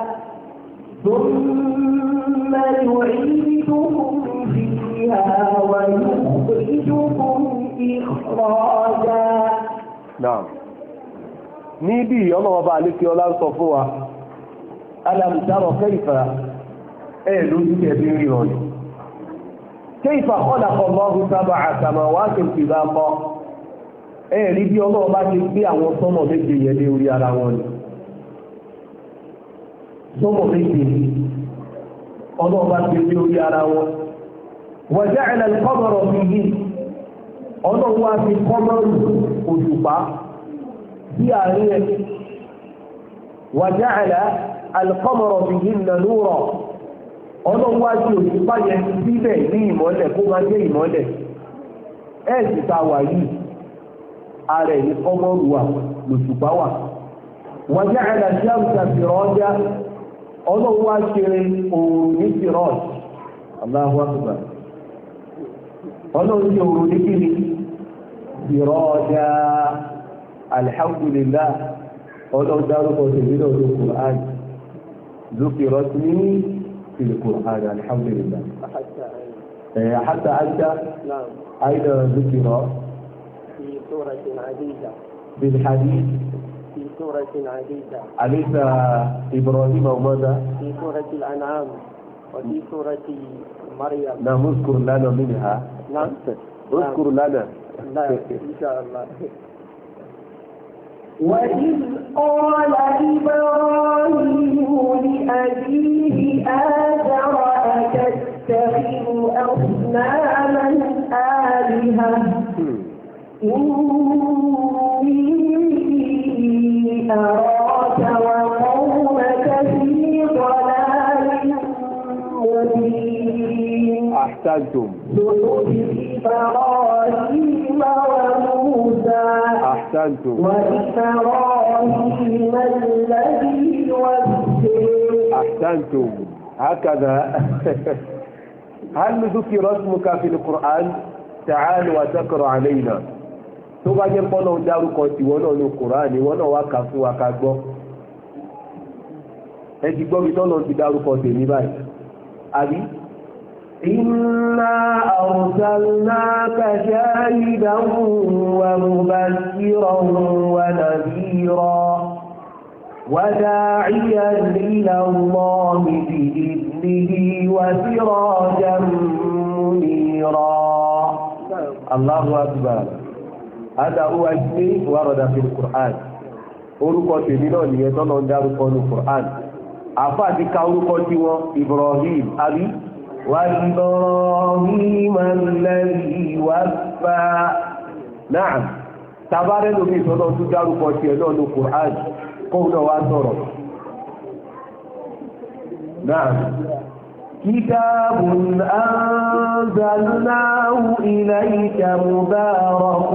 ثم يعيدكم فيها ويخرجكم إخراجا. نعم. níbi ọlọ́wọ́ bá alékí ọlá ń sọ fún wa alam tara kayfa lójú kẹbí rí ọ̀nà kayfa khalaqa Allahu sab'a samawati tibaqa rí bí ọlọ́wọ́ bá ti gbé àwọn sọ́mọ̀ méje yẹn lé orí ara wọn ni sọ́mọ̀ méje ọlọ́wọ́ bá ti gbé orí ara wọn wa ja'ala al-qamara fihi ọlọ́wọ́ wá fi kọ́mọ́rù òṣùpá sí àárín ẹ̀ wa ja'ala al-qamara fihinna nura ọlọ́wọ́ wá sí òṣùpá yẹn síbẹ̀ ní ìmọ́lẹ̀ kó máa jẹ́ ìmọ́lẹ̀ sì ta wà yìí ààrẹ ní kọ́mọ́rù wà lòṣùpá wà wa ja'ala ash-shamsa siraja ọlọ́wọ́ wá ṣe òòrùn ní siraj Allahu akbar ọlọ́run ní òòrùn ní kíni siraja alhamdulillah ọlọ́run dárúkọ tèmínà ní Qur'an ذكرت لي في القرآن الحمد لله حتى أنت أين ذكر في سورة عديدة بالحديث في سورة عديدة أليس إبراهيم وماذا في سورة الأنعام وفي سورة مريم. نعم اذكر لنا منها. نعم اذكر لنا. لا إن شاء الله. وإذ قال إبراهيم لأبيه آزر أتتخذ أصناما آلهة إني أراك وقومك في ضلال مبين. أحسنتم. صحف إبراهيم وموسى. أحسنتم. وإبراهيم الذي وفى. أحسنتم. هكذا. هل ذكر اسمك في القرآن؟ تعال وتقرأ علينا. tó bá jẹ́ pọ́nà dárúkọ tìwọ́ náà ní Kùránì wọ́n náà wá kà fún wa ká gbọ́. ẹ ti gbọ́ mi tọ́nà ti dárúkọ tèmi báyìí. àbí. inna arsalnaka shahidan wa mubashiran wa nadhira wa da'iyan ila Allahi bi'idhnihi wa sirajan munira. Allahu akbar. هذا هو اسمي ورد في القرآن. orúkọ tèmi náà nìyẹn tọ́nà ń dárúkọ ní Qur'an. àfáà ti ka orúkọ tí wọ́n Ibrahim àbí wà Ibrahim alladhi waffa. náà tabarẹ́ lómi tọ́nà tó dárúkọ tiẹ̀ náà ní Qur'an kóun náà wá sọ̀rọ̀. náà كتاب أنزلناه إليك مبارك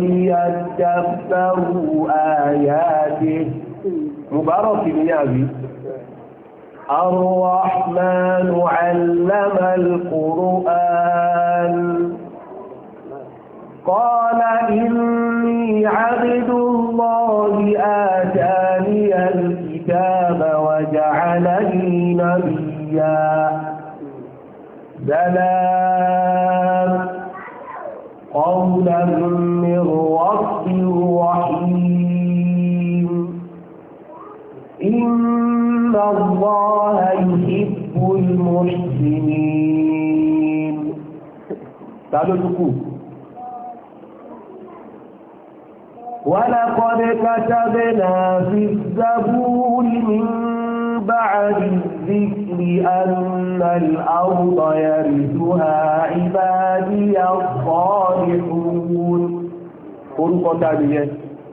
ليدبروا آياته. مبارك يعني الرحمن علم القرآن قال إني عبد الله آتاني الكتاب وجعلني نبيا سلام قولا من رب رحيم إن الله يحب المحسنين. تعالوا تقول ولقد كتبنا في الزبور من بعد الذكر أن الأرض يرثها عبادي الصالحون. orúkọ tàbíyẹ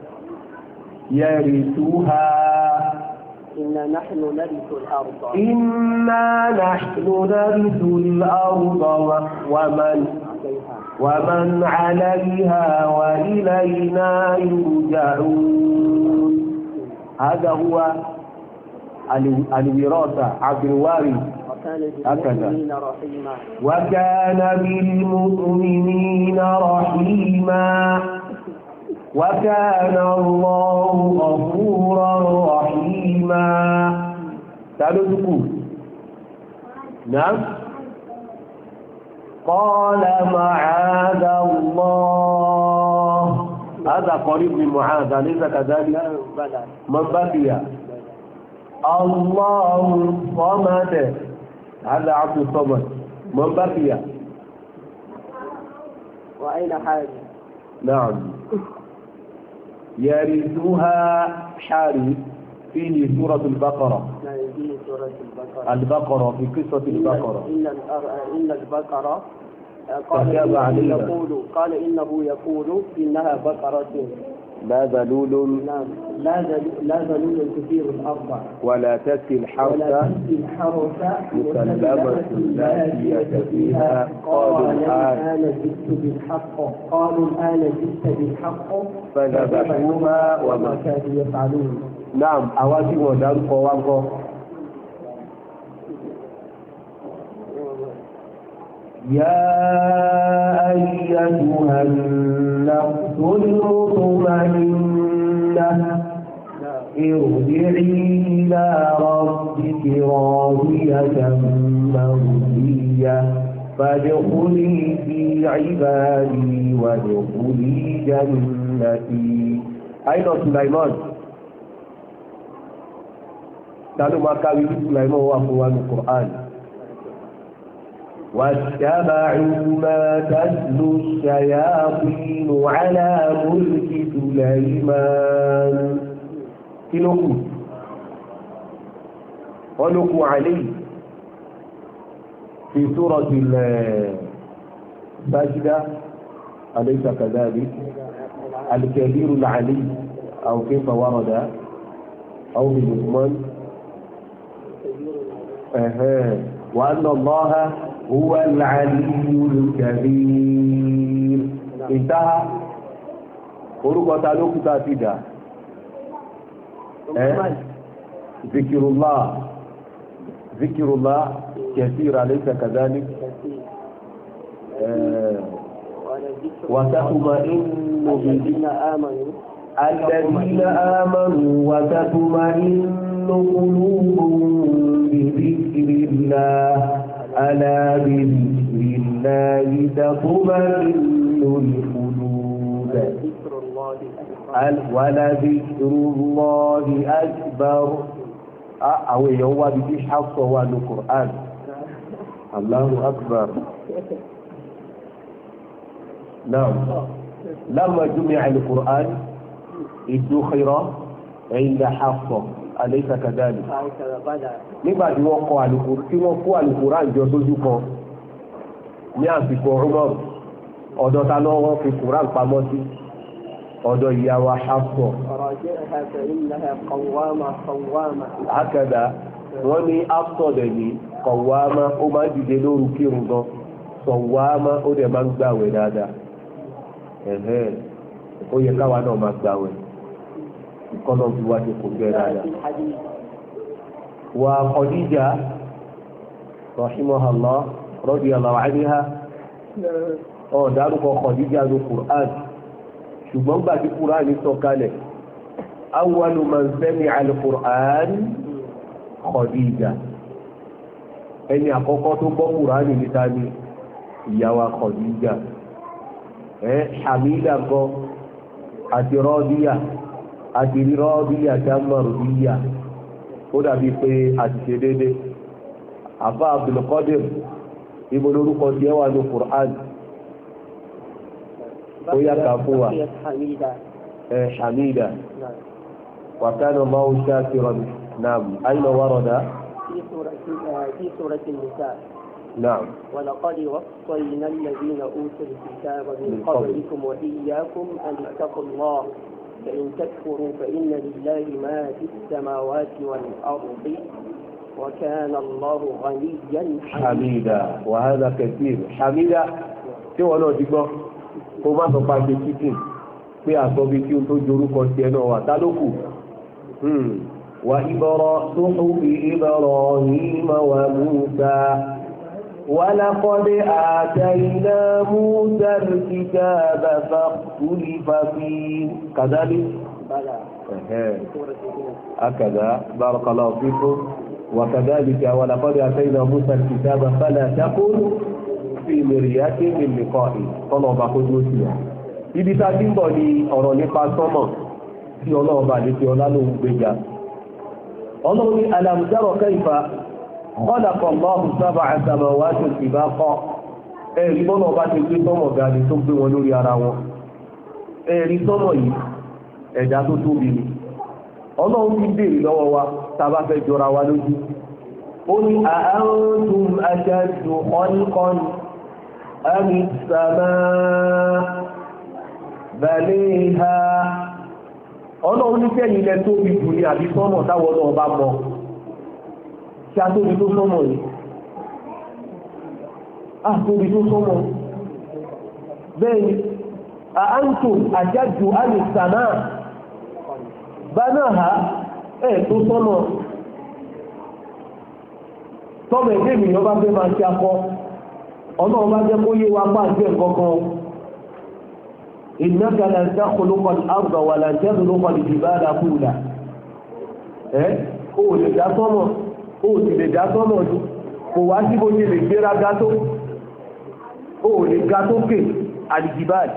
يرثها. إنا نحن نرث الأرض. إنا نحن نرث الأرض ومن عليها وإلينا يرجعون. هذا هو الوراثة عبد الوارث. وكان بالمؤمنين رحيما وكان الله غفورا رحيما. تعالوا تقول نعم. قال معاذ الله. هذا قريب من معاذ أليس كذلك؟ من بقي الله الصمد. هذا عبد الصمد. من بقي؟ وأين حارث؟ نعم يرثها حارث فيه سورة البقرة. فيه سورة البقرة في قصة البقرة. إن البقرة قال إنه يقول إنها بقرة لا ذلول. نعم لا ذلول تثير الأرض ولا تسقي الحرث مسلمة لا شية فيها. قالوا الآن جئت بالحق فذبحوها وما كانوا يفعلون. نعم أواتي ودارك وانكو. يا أيتها النفس المطمئنة ارجعي إلى ربك راضية مرضية فادخلي في عبادي وادخلي جنتي. أين سليمان؟ تعالوا ما كان سليمان هو أخوان القرآن. واتبعوا ما تتلو الشياطين على ملك سليمان كنوكو ولقوا عليه في سورة السجدة أليس كذلك الكبير العلي أو كيف ورد أو بلقمان وأن الله هو العلي الكبير انتهى orúkọ ta ló kúta sí dà zikirullah كثيرا ليس كذلك وتطمئن الذين آمنوا وتطمئن قلوبهم بذكر الله ألا بذكر الله تطمئن القلوب ولذكر الله أكبر أو يوم بيش حفظه وعن القرآن الله أكبر نعم لما جمع القرآن ادخر عند حفظه أليس كذلك nígbà tí wọ́n kọ àlùkùránì tí wọ́n kó àlùkùránì jọ sójú kan ní àsìkò Umar ọ̀dọ̀ ta ló wọ́n fi kùránì pamọ́ sí ọ̀dọ̀ ìyá wa Hafsa àkàdá wọ́n ní Hafsa dẹ̀ ní kọ̀wáámá ó máa ń dìde lóru kírun gan sọ̀wáámá ó dẹ̀ máa ń gbàwẹ̀ dáadáa ó yẹ káwa náà máa gbàwẹ̀ kọ́nà fi wá ṣe kò gbẹ́ dáadáa. wa Khadija rahimahullah radiyallahu anha dárúkọ Khadija ní Qur'an ṣùgbọ́n gbà tí Qur'an sọ kalẹ̀ awwalu man sami'a al-Qur'an Khadija ẹni àkọ́kọ́ tó gbọ́ Qur'an níta ní ìyàwó Khadija Hamida gan àti Radiya àti Radiya Mardiya ó dàbí pé àti ṣe dédé àbá Abdul Qadir ibo lórúkọ tí ẹ wà ní Qur'an ó yàtà fún wa Hamida wa kana Allahu shakiran naam ayna warada في سورة النساء نعم ولقد وصينا الذين أوتوا الكتاب من قبلكم وإياكم أن اتقوا الله فإن تكفروا فإن لله ما في السماوات والأرض وكان الله غنيا حميدا وهذا كثير حميدا tí wọ́n náà ti gbọ́ kó má sọ pàṣẹ chicken pé àsọ̀bí kí o tó jorúkọ tiẹ̀ náà wà tálókù wà صحف إبراهيم وموسى ولقد آتينا موسى الكتاب فاختلف فيه كذلك هكذا بارك الله فيكم وكذلك ولقد آتينا موسى الكتاب فلا تكن في مرية من لقائه طلب قدوسها ibi tá ti ń bọ̀ ní ọ̀rọ̀ nípa sọ́mọ̀ tí Ọlọ́run bá lè fi ọlá lóhun gbéga Ọlọ́run ní alam tara kayfa khalaqa Allahu sab'a samawati tibaqa ẹ̀rí bọ́nà ọba ti gbé sọ́mọ̀ ga ni tó gbé wọn lórí ara wọn ẹ̀rí sọ́mọ̀ yìí ẹ̀dá tó tóbi ni Ọlọ́run ti béèrè lọ́wọ́ wa tá bá fẹ́ jọra wa lójú ó ní a'antum ashaddu khalqan ami as-samaa baniha Ọlọ́run ní kẹ́yìn ilẹ̀ tóbi jù ní àbí sọ́mọ̀ táwọn náà bá mọ̀ kí a tóbi tó sọ́mọ̀ yìí a tóbi tó sọ́mọ̀ bẹ́ẹ̀ni àántò àjájú alìsànà banaha tó sọ́mọ̀ tọ́mọ̀ ẹgbẹ́ ènìyàn bá fẹ́ máa ṣe akọ Ọlọ́run bá jẹ́ kó yé wa pàṣẹ kankan إنك لن تخلق الأرض ولن تبلغ الجبال طولا ó lè dá sọ́mọ̀ ó sì lè dá sọ́mọ̀ jù kò wá sí bó ṣe lè gbéra gátó ó lè gátó kè àdìjìbáàdì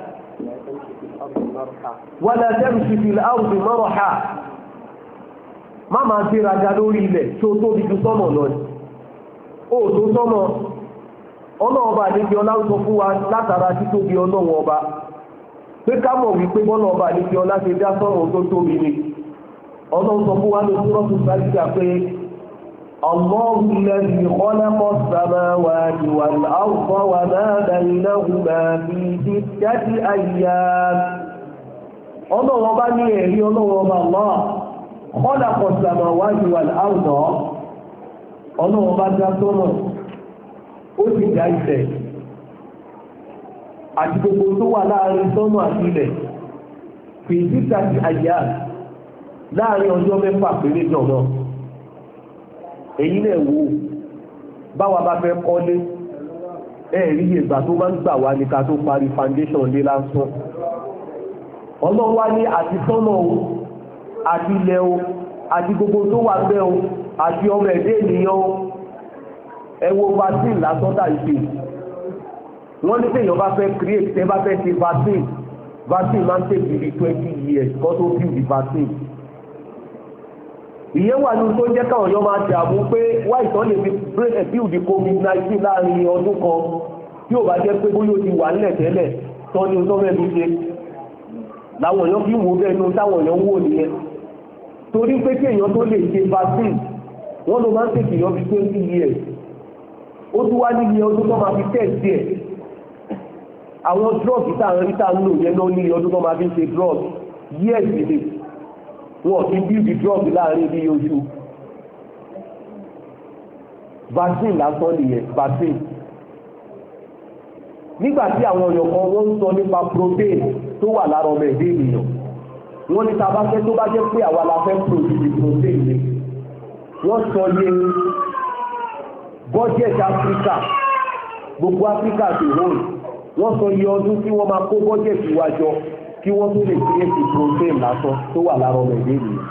wala tamshi fil ardi maraha má máa gbéra ga lórí ilẹ̀ tó tóbi ju sọ́mọ̀ lọ ó tó sọ́mọ̀ ọlọ́run ọba àlejò ọlá ń sọ fún wa látara títóbi ọlọ́run ọba pé ká mọ̀ wípé bọ́lá ọba àlejò ọlá ṣe dá sọ́run tó tóbi ni ọlọ́run sọ fún wa ní Sūratu Sajdah pé Allahu alladhi khalaqa as-samawati wal-arda wa ma baynahuma fi sittati ayyam ọlọ́run ọba ní ẹ̀rí ọlọ́run ọba Allah khalaqa as-samawati wal-arda ọlọ́run ọba dá sọ́run ó sì dá ìfẹ́ àti gbogbo tó wà láàrin sọ́nà àti ilẹ̀ fi sittati ayyam láàrin ọjọ́ mẹ́fà péré jọ̀nà èyí lẹ̀ wò báwa bá fẹ́ kọ́lé ẹ̀rí ìgbà tó máa ń gbà wá ní ká tó parí foundation lé lásán ọlọ́run wá ní àti sọ́nà o àti ilẹ̀ o àti gbogbo tó wà bẹ́ o àti ọmọ ẹ̀dẹ́ ènìyàn o ẹ wo vaccine lásán tà ìpè wọ́n ní tèèyàn bá fẹ́ create tẹ́ bá fẹ́ ṣe vaccine máa ń tèèyàn bí 20 years kó tó build the vaccine ìyẹn wà ní tó jẹ́ káwọn èèyàn máa dààmú pé wá ìtàn lè fi build COVID-19 láàrin ọdún kan tí ò bá jẹ́ pé bóyá ó ti wà nílẹ̀ tẹ́lẹ̀ tán ní ọjọ́ mẹ́rin ṣe láwọn èèyàn fi wò bẹ́ẹ̀ ní táwọn èèyàn wò nìyẹn torí pé kí èèyàn tó lè ṣe vaccine wọ́n ló máa ń tètè yọ bí 20 years ó tún wá níbi ọdún tó máa fi test ẹ̀ àwọn drug táwọn rí táwọn lò yẹn lọ ní ọdún tó máa fi ṣe drug years ìdè wọn kì í build drug láàrin bí oṣù vaccine lásán nìyẹn vaccine nígbà tí àwọn èèyàn kan wọ́n ń sọ nípa protein tó wà lára ọmọ ẹ̀dẹ́ ènìyàn wọ́n ní tàbá fẹ́ tó bá jẹ́ pé àwa la fẹ́ produce protein ni wọ́n sọ yé budget Africa gbogbo Africa ti wọ́n wọ́n sọ yé ọdún tí wọ́n máa kó budget wájọ kí wọ́n tó lè create protein lásán tó wà lára ọmọ ẹ̀dẹ́ ènìyàn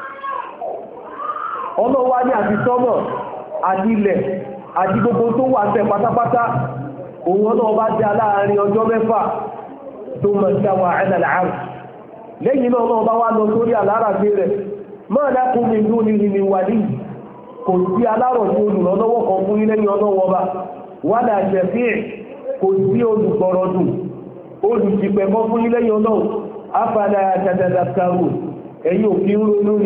ọlọ́wà ní àti sọ́mọ̀ àti ilẹ̀ àti gbogbo tó wà tẹ̀ pátápátá òun náà bá dá láàrin ọjọ́ mẹ́fà tó mọ̀ sí àwọn àìlàlẹ̀ àrùn lẹ́yìn náà bá wá lọ sórí aláràfẹ́ rẹ̀ máa dákún mi dún ní ìrìn wàlí kò sí alárọ̀ sí olùrànlọ́wọ́ kan fún lẹ́yìn ọlọ́wọ́ bá wà láà ṣẹ̀fíì kò sí olùgbọ̀rọ̀dùn olùsìpẹ̀ kan fún lẹ́yìn ọlọ́wọ́ afàdà tàtàtàkàrù ẹ̀yìn òfin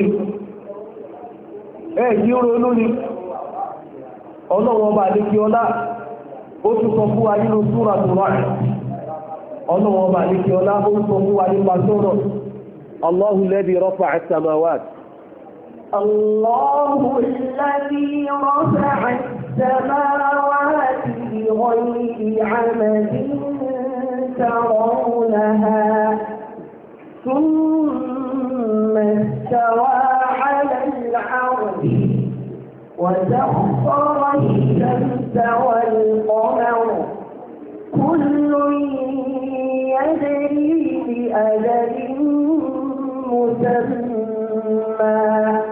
ronú ni ọlọ́wọ́ bá lè kí ọlá ó tún sọ fún wa nínú súra tó rà ọlọ́wọ́ bá ní kí ọlá ó sọ fún wa nípa sọ́rọ̀ Allahu alladhi rafa'a as-samawat Allahu alladhi rafa'a as-samawati bighayri 'amadin tarawnaha thumma istawa 'ala al-'arshi وسخر الشمس والقمر كل يجري بأجل مسمى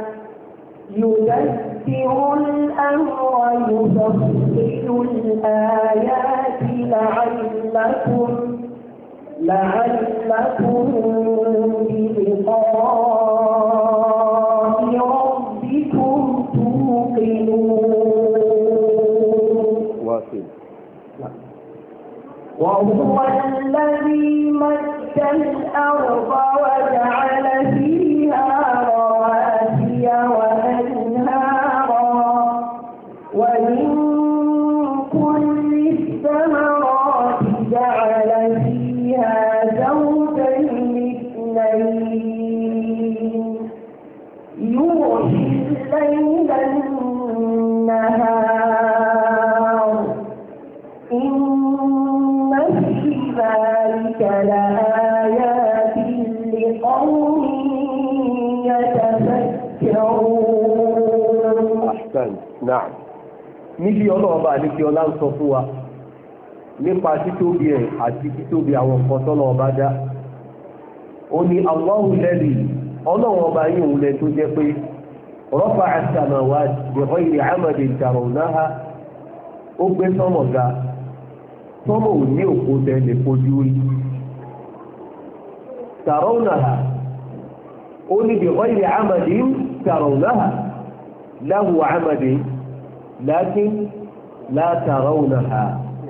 يدبر الأمر يفصل الآيات لعلكم بلقاء ربكم وهو الذي مد الأرض وجعل فيها رواسي وأنهارا ومن كل الثمرات جعل فيها زوجين اثنين يغشي الليل النهار إن في ذلك لآيات لقوم يتفكرون. أحسن. نعم. níbi ọlọ́ọ̀bá àdékí ọlá ń sọ fún wa nípa títóbi ẹ̀ àti títóbi àwọn nǹkan tọ́lọ̀ ọba dá ó ní Allahu alladhi ọlọ́wọ́ ọba yìí òun lẹ tó jẹ́ pé rafa'a as-samawati bighayri 'amadin tarawnaha ó gbé sọ́mọ̀ ga sọ́mọ̀ ò ní òkú tẹ́lẹ̀ fojú rí tarawnaha ó ní bighayri 'amadin tarawnaha lahu 'amadin lakin la tarawnaha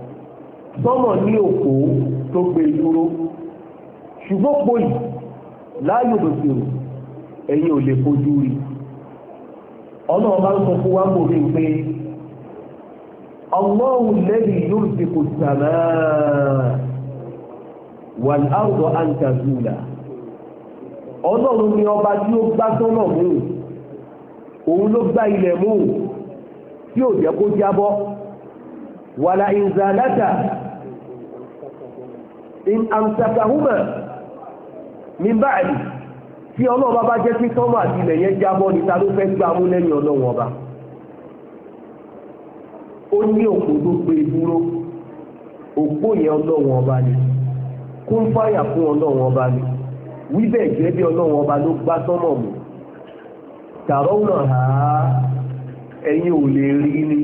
sọ́mọ̀ ní òpó tó gbé dúró ṣùgbọ́n pòyì láàyò lòsìrò ẹ̀yin ò lè fojú rí ọlọ́run bá ń sọ fún wa ń borí pé Allahu alladhi yumsiku as-samaa wal arda an tazula ọlọ́run ni ọba tí ó gbá sọ́nà mú òun ló gbá ilẹ̀ mú tí ò jẹ́ kó jábọ́ wàlà ìzàlátà in amsakahuma min ba'di tí ọlọ́run bá jẹ́ kí sọ́mọ̀ àti ilẹ̀ yẹn jábọ́ ní ta ló fẹ́ gbá mú lẹ́yìn ọlọ́run ọba ó ní òpó tó gbé dúró òpó yẹn ọlọ́run ọba ni kún fáyà fún ọlọ́run ọba ni wíbẹ̀ jẹ́ bí ọlọ́run ọba ló gbá sọ́mọ̀ mú tààrọ́ náà ha ẹ̀yin ò lè rí ní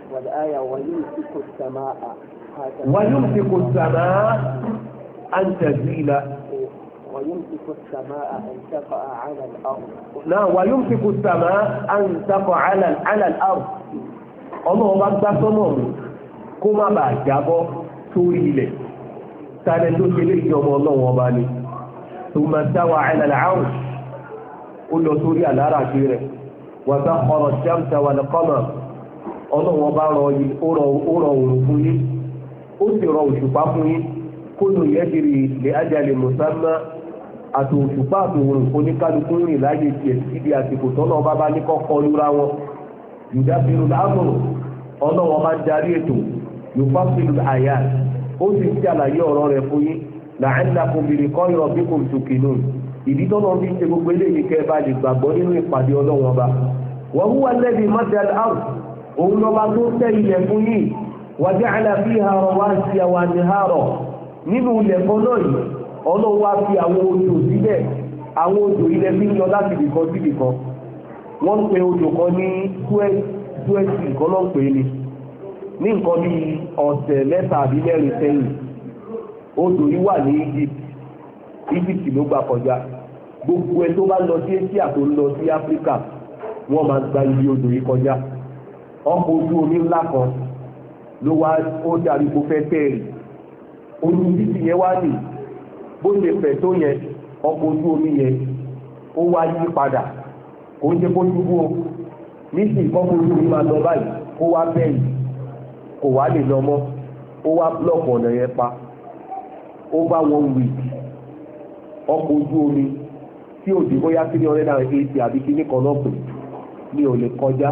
ويمسك السماء أن تزيل ويمسك السماء أن تقع على الأرض لا ويمسك السماء أن تقع على الأرض ọlọ́run bá gbá sọ́mọ̀ mú kó má bàa jábọ́ sórí ilẹ̀ sáré tó ṣe lé ìjọba ọlọ́run ọba ni ثم استوى على العرش ó lọ sórí àláràṣí rẹ̀ وسخر الشمس والقمر ọlọ́run ọba ó rọ òòrùn fún yín ó sì rọ òṣùpá fún yín kullu yajri li ajalin musamma àti òṣùpá àti òòrùn oníkálukú rìn láyé tiẹ̀ síbi àsìkò tọ́nà ọba bá ní kọ́kọ́ lura wọn yudabbiru al-amr ọlọ́run ọba ń darí ètò yufassilu al-ayat ó sì ń ṣàlàyé ọ̀rọ̀ rẹ̀ fún yín la'allakum bi liqa'i rabbikum tuqinun ìdí tọ́nà bí ń ṣe gbogbo eléyìí kẹ́ bá lè gbàgbọ́ nínú ìpàdé ọlọ́run ọba wa huwa alladhi madda al-ard òun lọ́ba tó tẹ́ ilẹ̀ fún yìí wa ja'ala fiha rawasiya wa anhara nínú ilẹ̀ kan náà yìí ọlọ́run wá fi àwọn odò síbẹ̀ àwọn odò ilẹ̀ fi ń lọ láti ibìkan sí ibìkan wọ́n ń pe odò kan ní Suez nǹkan náà ń pè ní nǹkan bí ọ̀sẹ̀ mẹ́ta àbí mẹ́rin sẹ́yìn odò yìí wà ní Egypt ló gbà kọjá gbogbo ẹ tó bá lọ sí Asia tó ń lọ sí Áfíríkà wọ́n máa gba ibi odò yìí kọjá ọkọ̀ ojú omi ńlá kan ló wá ó darí kó fẹ́ tẹ́ẹ̀rì ojú títì yẹn wá nì bó ṣe fẹ̀ tó yẹn ọkọ̀ ojú omi yẹn ó wá yí padà kò ń jẹ́ kó ṣubú o nísìnyí kọ́kọ́ ojú omi máa lọ báyìí kó wá bẹ́yìn kò wá lè lọ mọ́ ó wá blọọkù ọ̀nà yẹn pa ó bá wọn wì ọkọ̀ ojú omi tí ò dì bóyá 380 àbí kíní kan náà pè ní ò lè kọjá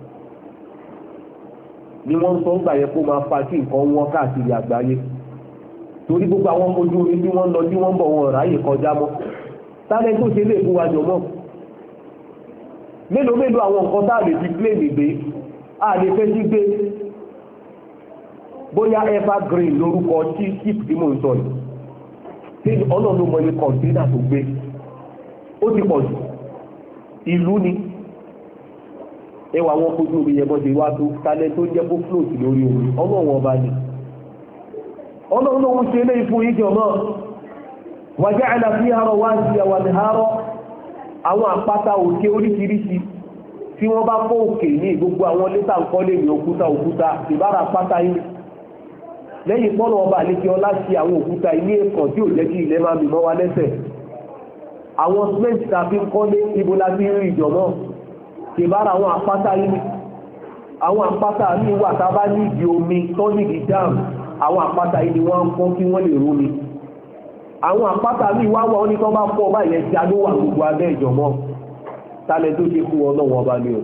ni wọ́n ń sọ ń gbà yẹ kó máa fa kí nǹkan wọ́n káàkiri àgbáyé torí gbogbo àwọn ojú omi tí wọ́n lọ tí wọ́n bọ̀ wọn ráyè kọjá mọ́ sálẹ̀ tó ṣe lè fún wa jọ mọ́ mélòó àwọn nǹkan tá a lè fi pléènì gbé a lè fẹ́ sí gbé bóyá evergreen lórúkọ tí ship tí mò ń sọ yìí tí ọlọ́run mọ ní kọ̀ǹtínà tó gbé ó ti pọ̀ jù ìlú ni ẹwà wọn kojú omi yẹn bọ́dé wá tó talẹ̀ tó jẹ́ kó float lórí omi ọlọ́run ọba ni ọlọ́run ló ń ṣe ilé ìfún ìjọ náà wa ja'ala fiha rawasiya wa anhara àwọn àpáta òkè oríṣiríṣi tí wọ́n bá kọ́ òkè ní gbogbo àwọn létà ńkọ́ lè ní òkúta ìbára àpáta yìí lẹ́yìn pọ́nà ọba àlejò ọlá ṣe àwọn òkúta ilé ẹ̀kàn tí ò jẹ́ kí ilẹ̀ máa mìmọ́ wa lẹ́sẹ̀ àwọn cement tàbí kọ́lé ibo la fi rí ìjọ náà ìbára àwọn àpáta yìí àwọn àpáta ní wà tá bá ní ìdí omi tó ní ìdí dam àwọn àpáta yìí ni wọ́n ń pọ́n kí wọ́n lè rómi àwọn àpáta ní wá wọ́n ní tó bá pọ̀ báyẹn já ló wà gbogbo abẹ́ ìjọ mọ́ tálẹ̀ tó ṣe fún ọlọ́run ọba ni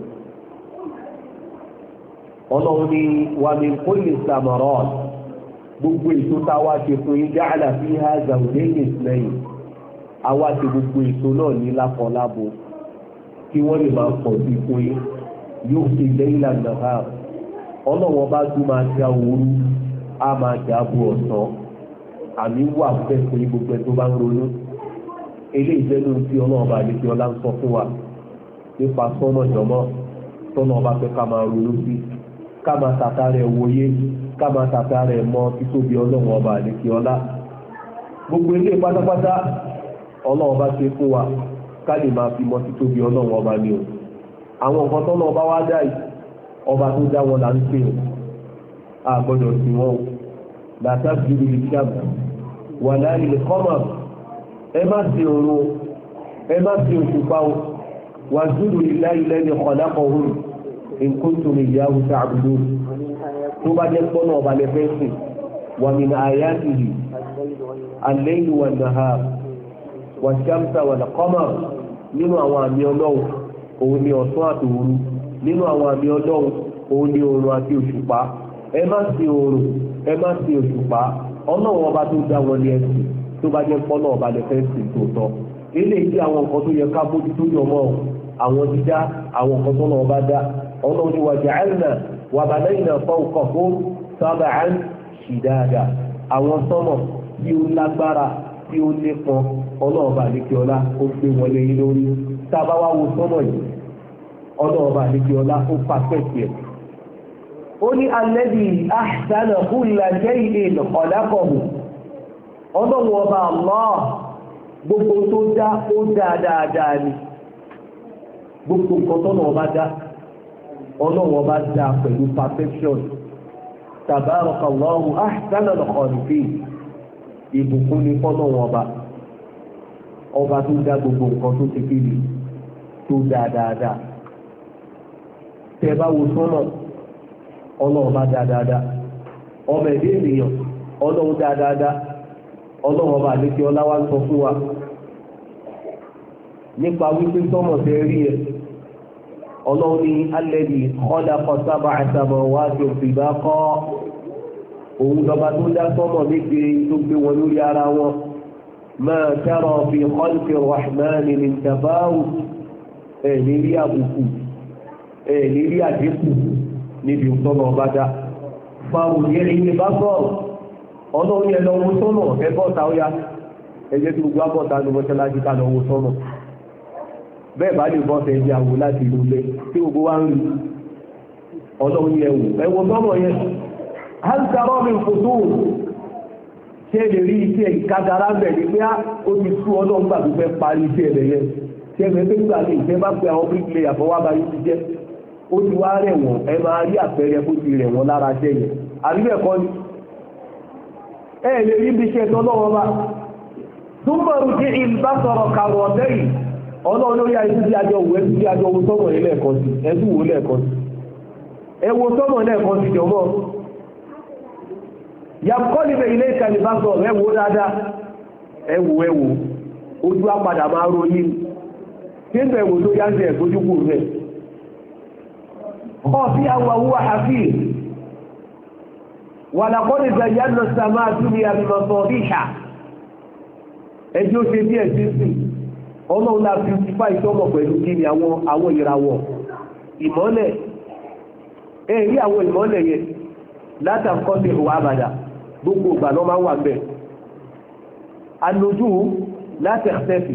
ọlọ́run ni wà min kulli samarat gbogbo èso tá a wá ṣe fún yín ja'ala fiha zawjayn ithnayn àwa ṣe gbogbo èso náà ní lákọlábo kí wọ́n lè máa pọ̀ sí fún yín yóò ṣe layla nahar ọlọ́wọ́n bá tún máa ṣe òru á máa ṣe àbò ọ̀sán àmì wà fẹ́ fún yín gbogbo ẹ̀ tó bá ń ronú eléyìí jẹ́ lóhun tí ọlọ́wọ́n bá lè fi ọlá ń sọ fún wa nípa sọ́nà jọmọ́ tọ́nà ọba fẹ́ ká máa ronú sí ká máa tàtà rẹ̀ wòye ká máa tàtà rẹ̀ mọ títóbi ọlọ́wọ́n ọba lè fi ọlá gbogbo ilé pátápátá ọlọ́wọ́n bá ṣe fún wa ká lè máa fi mọ títóbi ọlọ́wọ́n ọba ni o àwọn nǹkan tọ́nà ọba wá dá yìí ọba tó dá wọn là ń pè ó a gbọ́dọ̀ sí wọn o la tasjudu lish-shams wala lil-qamar ẹ má sí òòrùn ẹ má sí òṣùpá o wasjudu lillahi alladhi khalaqahum in kuntum iyyahu ta'budun tó bá jẹ́ pọ́nà ọba lẹ́fẹ́ sìn wa min ayatihi al-laylu wan-nahar wash-shamsa wal-qamar nínú àwọn àmì ọlọ́run òun ni ọ̀sán àti òru nínú àwọn àmì ọlọ́run òun ni oòrùn àti òṣùpá ẹ má sí oòrùn ẹ má sí òṣùpá ọlọ́run ọba tó dá wọn ní ẹ̀sìn tó bá jẹ́ pọ́nà ọba lẹ́fẹ́ sìn tòótọ́ eléyìí tí àwọn nǹkan tó yẹ ká bójútó yọ mọ́ àwọn dídá àwọn nǹkan tó náà bá dá ọlọ́run ni wa ja'alna wa banayna fawqakum sab'an shidada àwọn sọ́mọ̀ tí ó lágbára tí ó nípọn ọlọ́ọ̀bà àdékíọlá ó gbé wọlé yín lórí tá a bá wá wo sọ́mọ̀ yìí ọlọ́ọ̀bà àdékíọlá ó pàṣẹ́kì ẹ̀. ó ní alladhi ahsana kulla shay'in khalaqahu ọlọ́run ọba Allah gbogbo tó dá ó dáadáa ni gbogbo nǹkan tọ́nà ọba dá ọlọ́run ọba dá pẹ̀lú perfection tabarakallahu ahsanul khaliqin ìbùkún ni fọ́nà ọba tó dá gbogbo nǹkan tó ti kéde tó dáadáa tẹ́ bá wo sọ́nà ọlọ́run bá dáadáa ọmọ ẹ̀dẹ́ ènìyàn ọlọ́run dáadáa ọlọ́run ọba àlékè ọlá wa ń sọ fún wa nípa wípé sọ́mọ̀ tẹ́ rí ẹ ọlọ́run ní alladhi khalaqa sab'a samawati tibaqa òun lọ́ba tó dá sọ́mọ̀ méje tó gbé wọn lórí ara wọn ma tara fi khalqi rahmani min tafawut ẹ̀ ní rí àbùkù ẹ̀ ní rí àdínkù níbi ìtọ́nà ọba dá fáwọn yẹn ní bá sọ̀rọ̀ ọlọ́run yẹn lọ wo sọ́nà ẹgbọ́ta ó yá ẹjẹ́ tí gbogbo abọ́ta ní mọ́ṣáláṣí ká lọ wo sọ́nà bẹ́ẹ̀ bá lè bọ́ tẹ̀ ẹjẹ́ àwò láti ìlú lé tí gbogbo wá ń rí ọlọ́run yẹn wò ẹwọ sọ́nà yẹn á ń darọ́ mi fòtó ṣé lè rí iṣẹ́ ìkágara ń bẹ̀ ní pé ó ti sú ọlọ́run gbà tó fẹ́ parí iṣẹ́ rẹ̀ yẹn ṣé ẹgbẹ́ tó gbà lè jẹ́ bá pé àwọn bíríkìlì àfọwábá yìí ti jẹ́ ó ti wá rẹ̀ wọ̀n ẹ máa rí àpẹẹrẹ bó ti rẹ̀ wọ́n lára iṣẹ́ yẹn àríbẹ̀kọ́ ni ẹ lè rí bí iṣẹ́ tọ́lọ́wọ́ bá tó mọ̀rù tí ìbá sọ̀rọ̀ kàrọ̀ ọ̀tẹ́ yìí ọlọ́run lórí àìsí tí àjọ òwe tí àjọ owó sọ́mọ̀ yìí lẹ́ẹ̀kan sí ẹ̀sùn wo lẹ́ẹ̀kan sí ẹwọ sọ́mọ̀ lẹ́ẹ̀kan sí jọmọ́ yàkọ́ níbẹ̀ ilé ìkàlì bá sọ̀rọ̀ ẹwọ dáadáa ẹwọ ojú apàdà máa ròyìn tí ń bẹ̀wò tó yá ń bẹ̀ gbójúkù rẹ̀ kọ́ sí àwọn àwúwà àfíì wàlàkọ́dé zayyana sàmà dúnìyà bímọ̀sọ̀ ríṣà ẹjọ́ ṣe bí ẹ̀sìn sí ọlọ́run la beautify ìtọ́mọ̀ pẹ̀lú kí ni àwọn ìràwọ̀ ìmọ́lẹ̀ rí àwọn ìmọ́lẹ̀ yẹn látàkọ́sí ìwà àbàdà gbogbo ìgbà náà máa wà bẹ́ẹ̀ anojú látẹ̀sẹ̀fì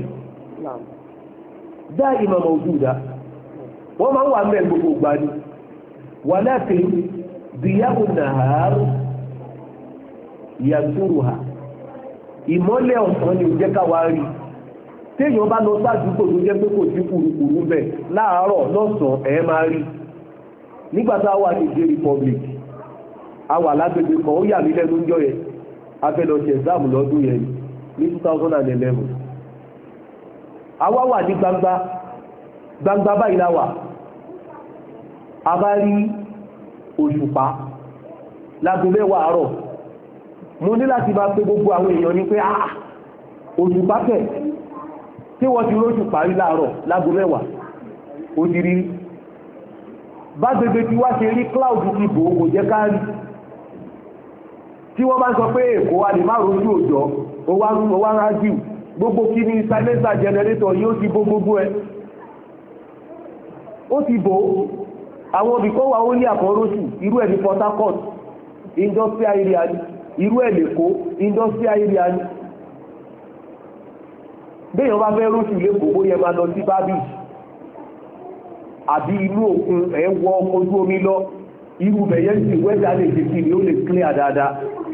dá ìmọ̀mọ̀ ojú dá wọ́n máa wà bẹ́ẹ̀ gbogbo ìgbà ni wà láti bíyàwó nàárù yàtúrùhà ìmọ́lẹ̀ ọ̀sán ni ò jẹ́ káwà rí téèyàn bá lọ sáàdúgbò tó jẹ́ pé kò sí kùrùkùrù bẹ̀ láàárọ̀ lọ́sàn ẹ̀ máa rí nígbàtá wà ní Niger Republic a wà lágbègbè kan ó yà mí lẹ́nu jọ yẹn a fẹ́ lọ ṣe exam lọ́dún yẹn ní 2011 àwa wà ní gbangba báyìí láwà a bá rí òṣùpá lágo mẹ́wàá àárọ̀ mo ní láti máa pé gbogbo àwọn èèyàn ní pé òṣùpá kẹ̀ tí wọ́n ti róṣù parí láàárọ̀ lágo mẹ́wàá ó ti rí bá gbogbo tí wá ṣe rí cloud ti bò kò jẹ́ ká rí tí wọ́n bá sọ pé èkó a lè má rójú òjò ó wá rájú gbogbo kí ní silencer generator yóò ti bó gbogbo ẹ ó ti bò àwọn obìkọ́ wà ó ní àkọ́róṣù irú ẹ̀ ní Port Harcourt industrial area ni irú ẹ̀ lẹ́kọ́ industrial area ni béèyàn bá fẹ́ róṣù lẹ́kọ̀ọ́ bóyẹ máa lọ sí bábí àbí inú òkun ẹ̀ wọ ojú omi lọ irú bẹ̀yẹ sí wẹ́dà lè ṣe kí ni ó lè clear dáadáa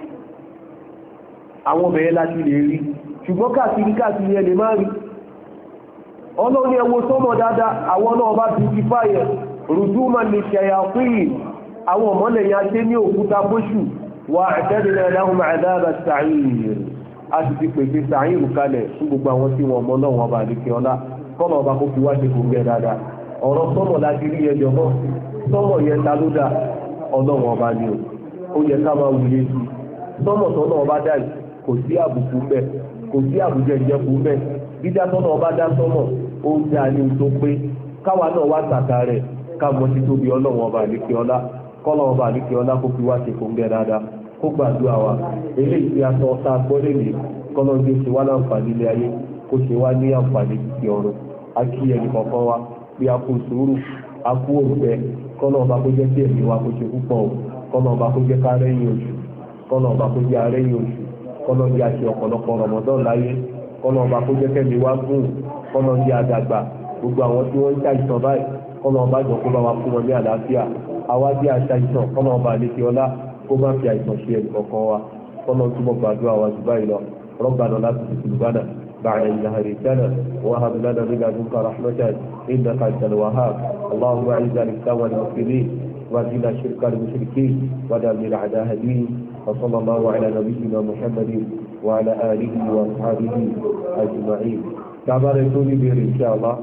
àwọn bẹ̀yẹ láti lè rí ṣùgbọ́n káàkiri ẹ lè má rí ọlọ́ni ẹwọ sọ́mọ̀ dáadáa àwọn náà bá ti fi fáyẹ̀ rùdúmà lè ṣẹ̀yà fíì àwọn ọmọlẹ̀ yà ṣe ní òkúta bóṣù وأعتدنا لهم عذاب السعير أتي في سعير kalẹ̀ fún gbogbo àwọn tí wọ́n mọ̀ Ọlọ́run ọba àdìkẹ́ ọlá kọ́nà ọba kó fi wá ṣe fún gẹ́ dáadáa ọ̀rọ̀ sọ́mọ̀ láti rí ẹjọ́ mọ́ sọ́mọ̀ yẹn ta ló dá Ọlọ́run ọba ni ó yẹ ká máa wuyé sí sọ́mọ̀ tọ́nà ọba dá yìí kò sí àbùkù mbẹ kò sí àbùjẹjẹkù mbẹ dídá tọ́nà ọba dá sọ́mọ̀ ó ń dá ní tó pé káwa náà wá tàkà rẹ̀ ká mọ títóbi Ọlọ́run ọba àdìkẹ́ ọlá kọ́nà ọba àdìkẹ́ ọlá kó fi wá ṣe fún gẹ́ dáadáa kó gbàdúrà wa eléyìí tí a sọ ọ́ tá a gbọ́ lélẹ̀ kọ́nà ojú ṣe wá láǹfààní ilé ayé kó ṣe wá ní àǹfààní ti ọ̀run a kí ẹnì kọ̀ọ̀kan wa bí a kú sùúrù a kú òǹfẹ́ kọ́nà ọba kó jẹ́ kí ẹ̀mí wa kó ṣe púpọ̀ o kọ́nà ọba kó jẹ́ ká rẹ́yìn oṣù kọ́nà ọba kó jẹ́ arẹ́yìn oṣù kọ́nà jẹ́ àṣẹ ọ̀pọ̀lọpọ̀ Ramadan láyé kọ́nà ọba kó jẹ́ kẹ́mi wá gùn kọ́nà jẹ́ àdàgbà gbogbo àwọn tí wọ́n ń ṣàìsàn báyìí kọ́nà ọba jọ kó bá wa fún wọn ní àlàáfíà àwa jẹ́ àṣàìsàn kọ́nà ọba àlekè ọlá kó má fi àìsàn ṣe ẹnì kọ̀ọ̀kan wa kọ́nà túbọ̀ gbàdúrà wa jù báyìí lọ ربنا لا تزغ قلوبنا بعد إذ هديتنا وهب لنا من لدنك رحمة إنك أنت الوهاب اللهم أعز الإسلام والمسلمين وأذل الشرك المشركين ودمر أعداء الدين وصلى الله على نبينا محمد وعلى آله وأصحابه أجمعين تعبرتوني بير إن شاء الله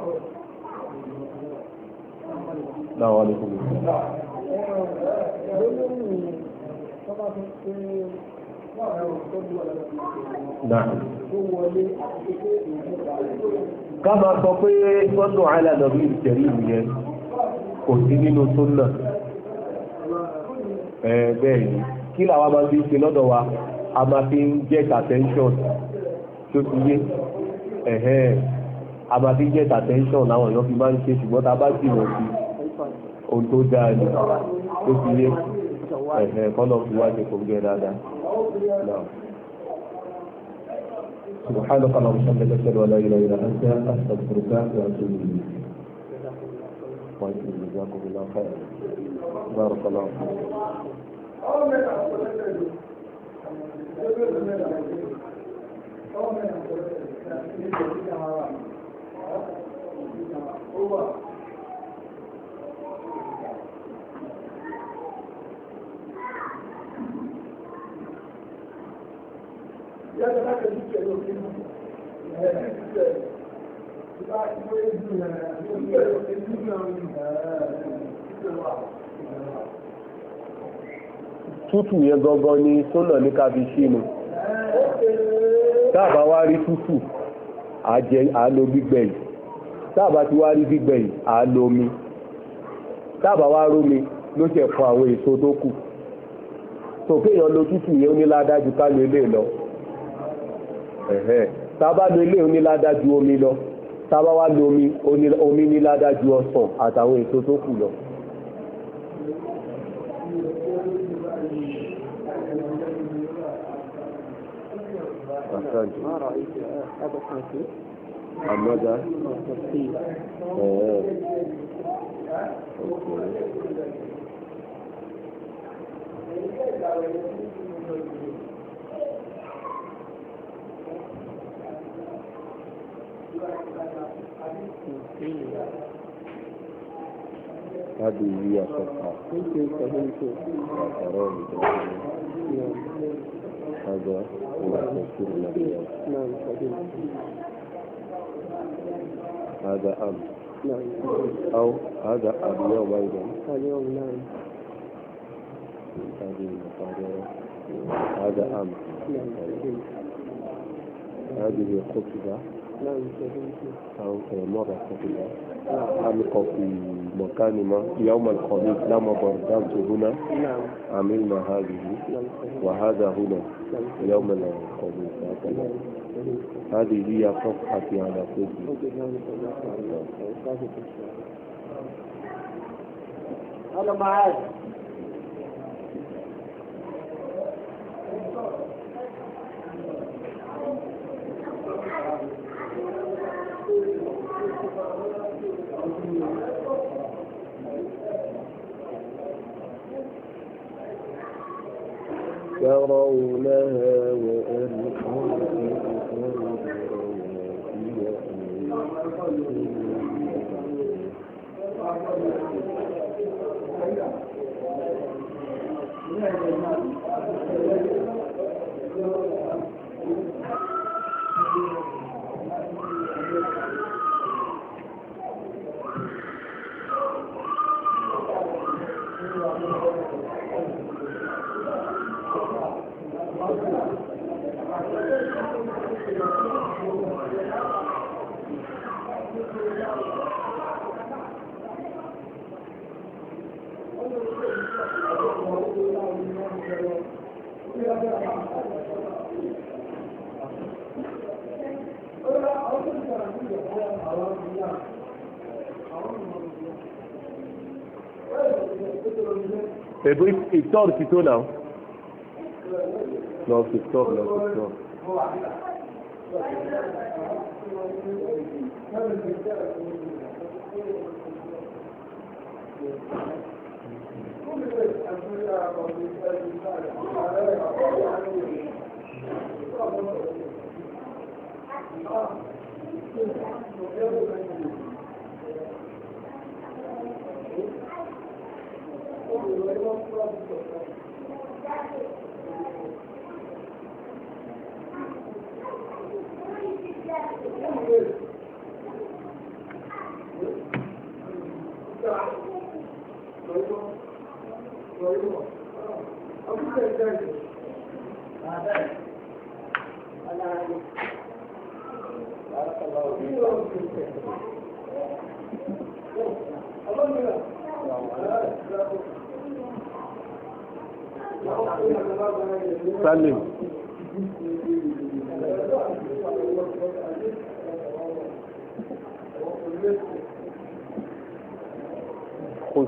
السلام عليكم ká máa sọ pé sọ́nà aládọ̀bí ìtẹ̀rí ìyẹn kò sí nínú súnnà bẹ́ẹ̀ ni kí làwa máa fi ṣe lọ́dọ̀ wa a máa fi ń get attention tó ti yé a máa fi get attention láwọn èèyàn fi máa ń ṣe ṣùgbọ́n tá a bá sì wọ̀ sí ohun tó dáa ni tó ti yé kọ́nà fi wá ṣe kò gẹ́ dáadáa náà. سبحانك اللهم وبحمدك اشهد ان لا اله الا انت استغفرك واتوب اليك وانتم جزاكم الله خيرا بارك الله فيكم tútù yẹn gangan ni sólọ ní ká fi ṣínú táàbà wá rí tútù àálò gbígbẹ yìí táàbà ti wá rí gbígbẹ yìí àálò omi táàbà wá rómi ló ṣe fún àwọn èso tó kù tó kéèyàn lo tútù yẹn ó ní ládájú ká lo ilé lọ tábà lo ilé ó ní ládájú omi lọ tábà wá lo omi ní ládájú ọsàn àtàwọn èso tó kù lọ. ما رأيت هذا التنسيق ماذا؟ التفصيل هذه هي صفحة هذا هو تفسير النبي هذا أمر أو هذا اليوم أيضا اليوم نعم هذه المحاضرة هذا أمر هذه خطبة أو مرة خطبة ألقى في مكان ما يوم الخميس لما بردت هنا عملنا هذه وهذا هنا يوم الخميس هكذا هذه هي صفحتي على فيسبوك هذا معاذ يرونها وألقوا Èbú ìtọ́rù ti tó náà. Lọ sí stop, lọ sí stop. Salim. خذ.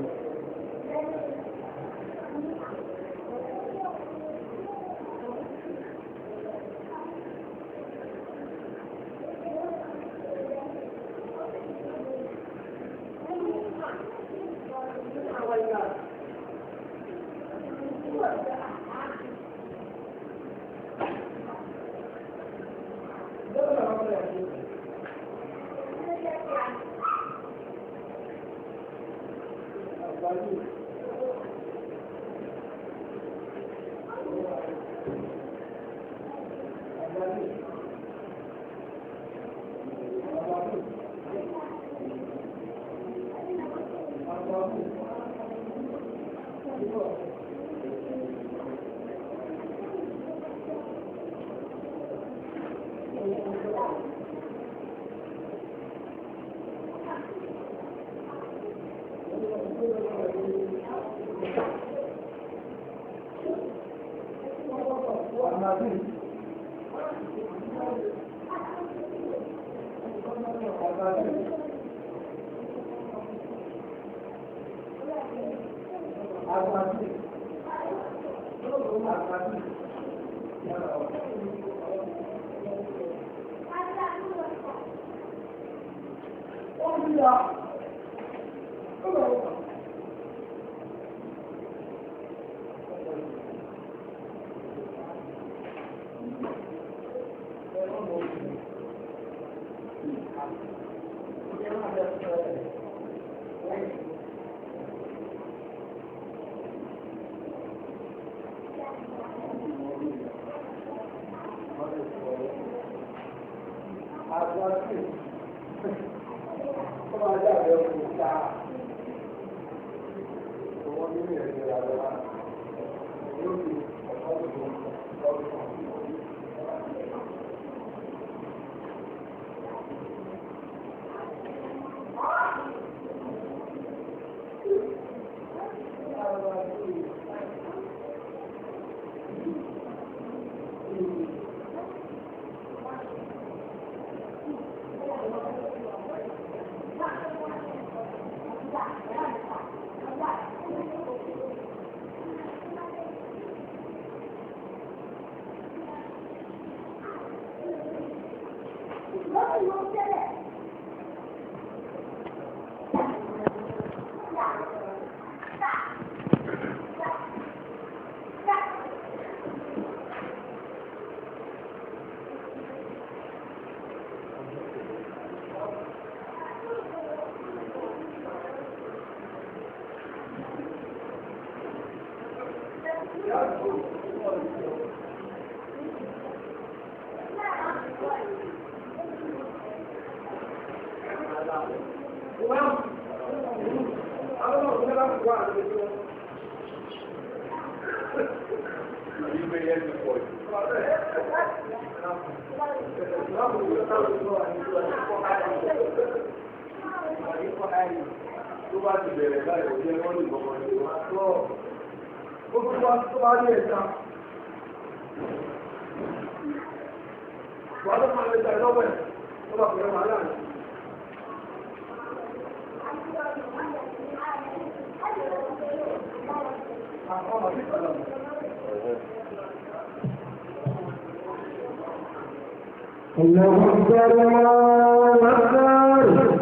الله أكبر الله أكبر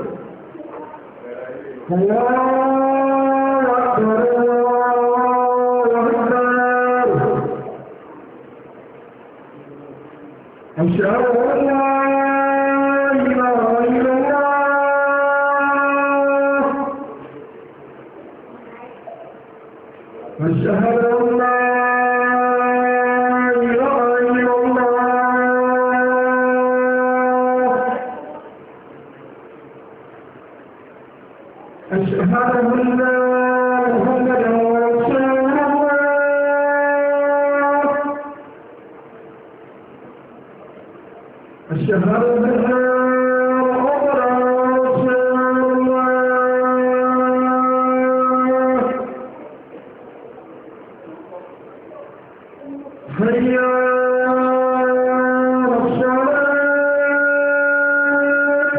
الله أكبر الله أكبر أشهد أن لا إله إلا الله أشهد أن لا أشهد أن لا محمدا رسول الله أشهد أن لا محمدا رسول الله حي على الصلاة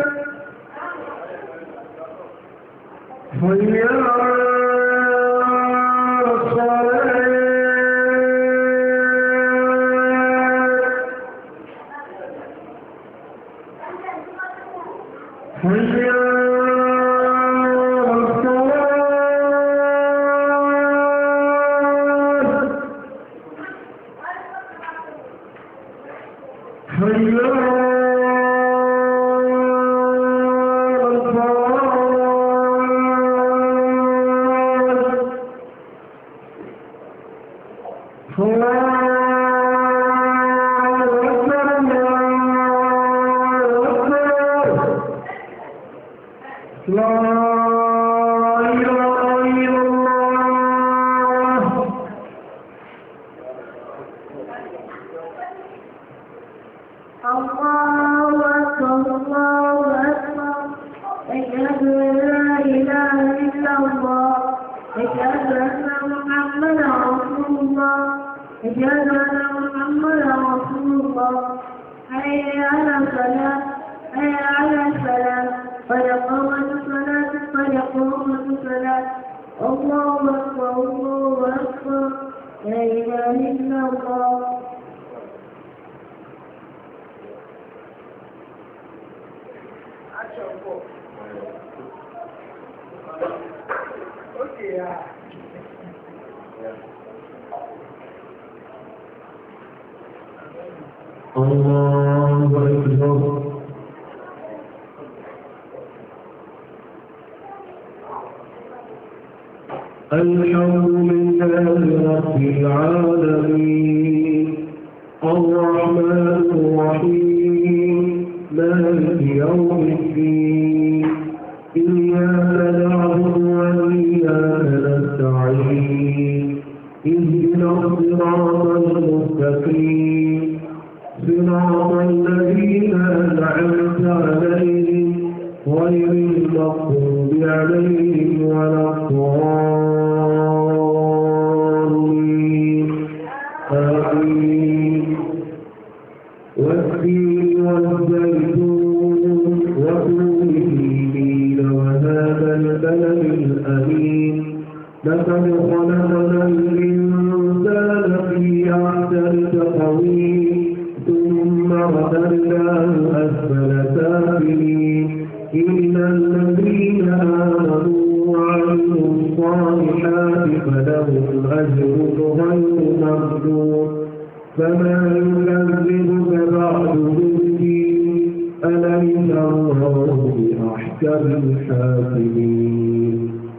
حي على الله أكبر الحمد لله رب العالمين الرحمن الرحيم مالك يوم الدين إياك نعبد وإياك نستعين اهدنا الصراط المستقيم صراط الذين أنعمت عليهم غير المغضوب عليهم ولا الضالين آمين والتين والزيتون وطول سينين وهذا البلد الأمين لقد خلقنا الإنسان في أحسن تقويم ثم رددناه أسفل سافلين إن الذين آمنوا وعملوا الصالحات فلهم أجر غير مردود فما يكذبك بعد بالدين أليس الله بأحكم الحاكمين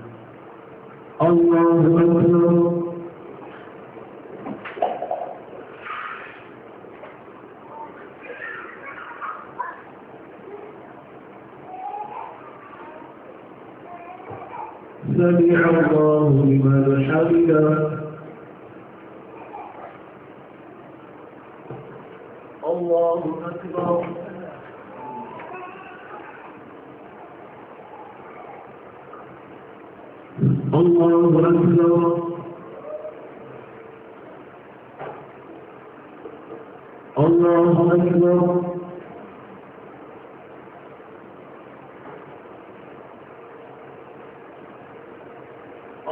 الله أكبر سمع الله لمن حمده الله أكبر الله أكبر الله أكبر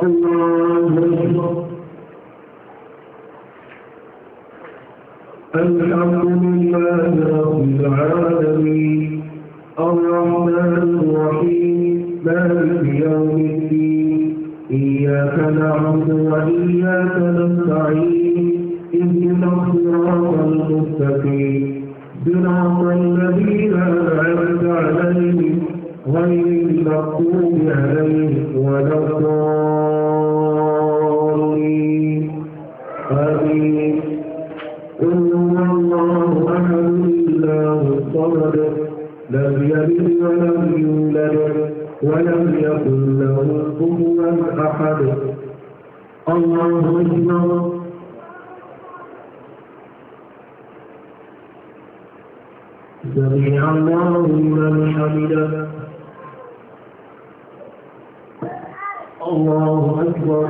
الحمد لله رب العالمين الرحمن الرحيم مالك يوم الدين إياك نعبد وإياك نستعين اهدنا الصراط المستقيم صراط الذين أنعمت عليهم غير المغضوب عليهم ولا الضالين آمين قل هو الله أحد الله الصمد لم يلد ولم يولد ولم يكن له كفوا أحد الله أكبر سمع الله لمن حمده الله أكبر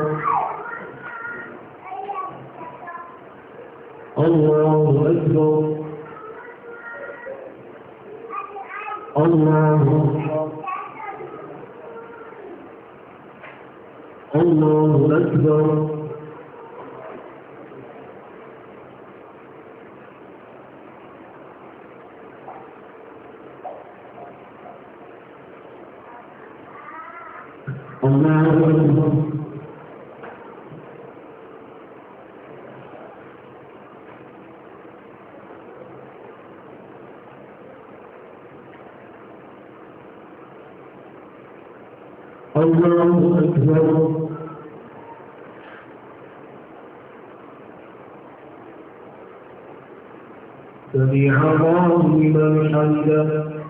الله أكبر الله أكبر الله أكبر الله أكبر الله أكبر سمع الله لمن حمده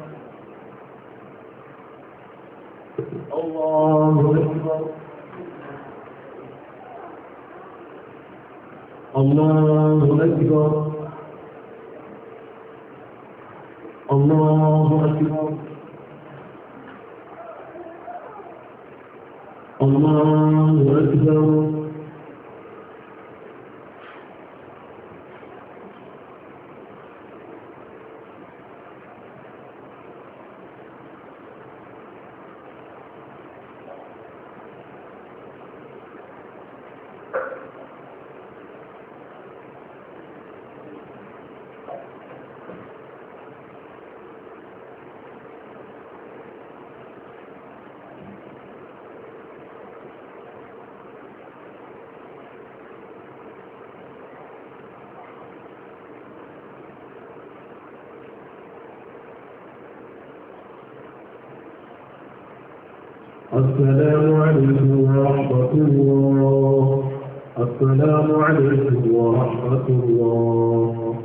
الله أكبر الله أكبر الله أكبر الله أكبر السلام عليكم ورحمة الله السلام عليكم ورحمة الله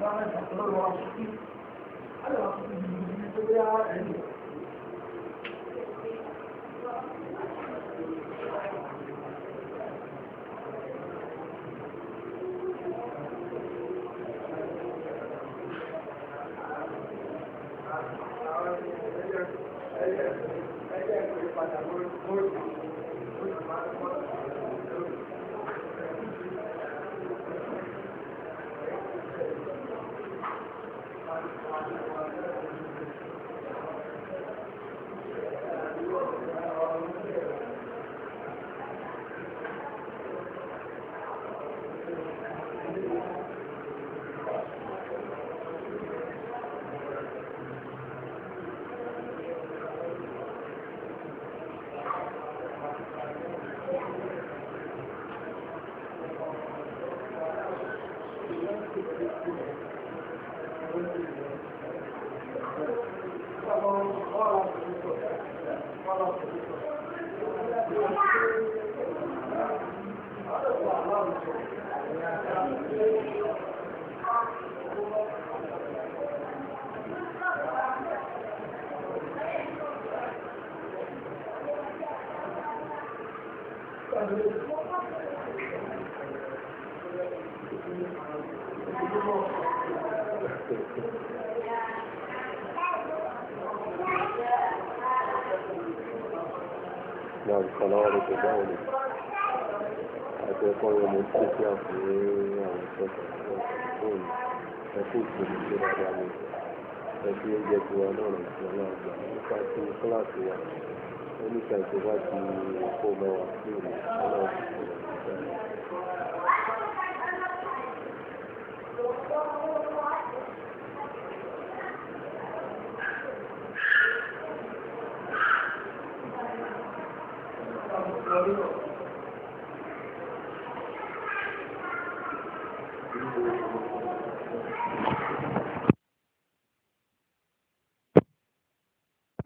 نعم قناة الدولة أتوقع المنطقة في الشيطان يكون في المسيرة يعني لكن يجب أن نعلم في كلاسية ونسان تباتي قوم وعصير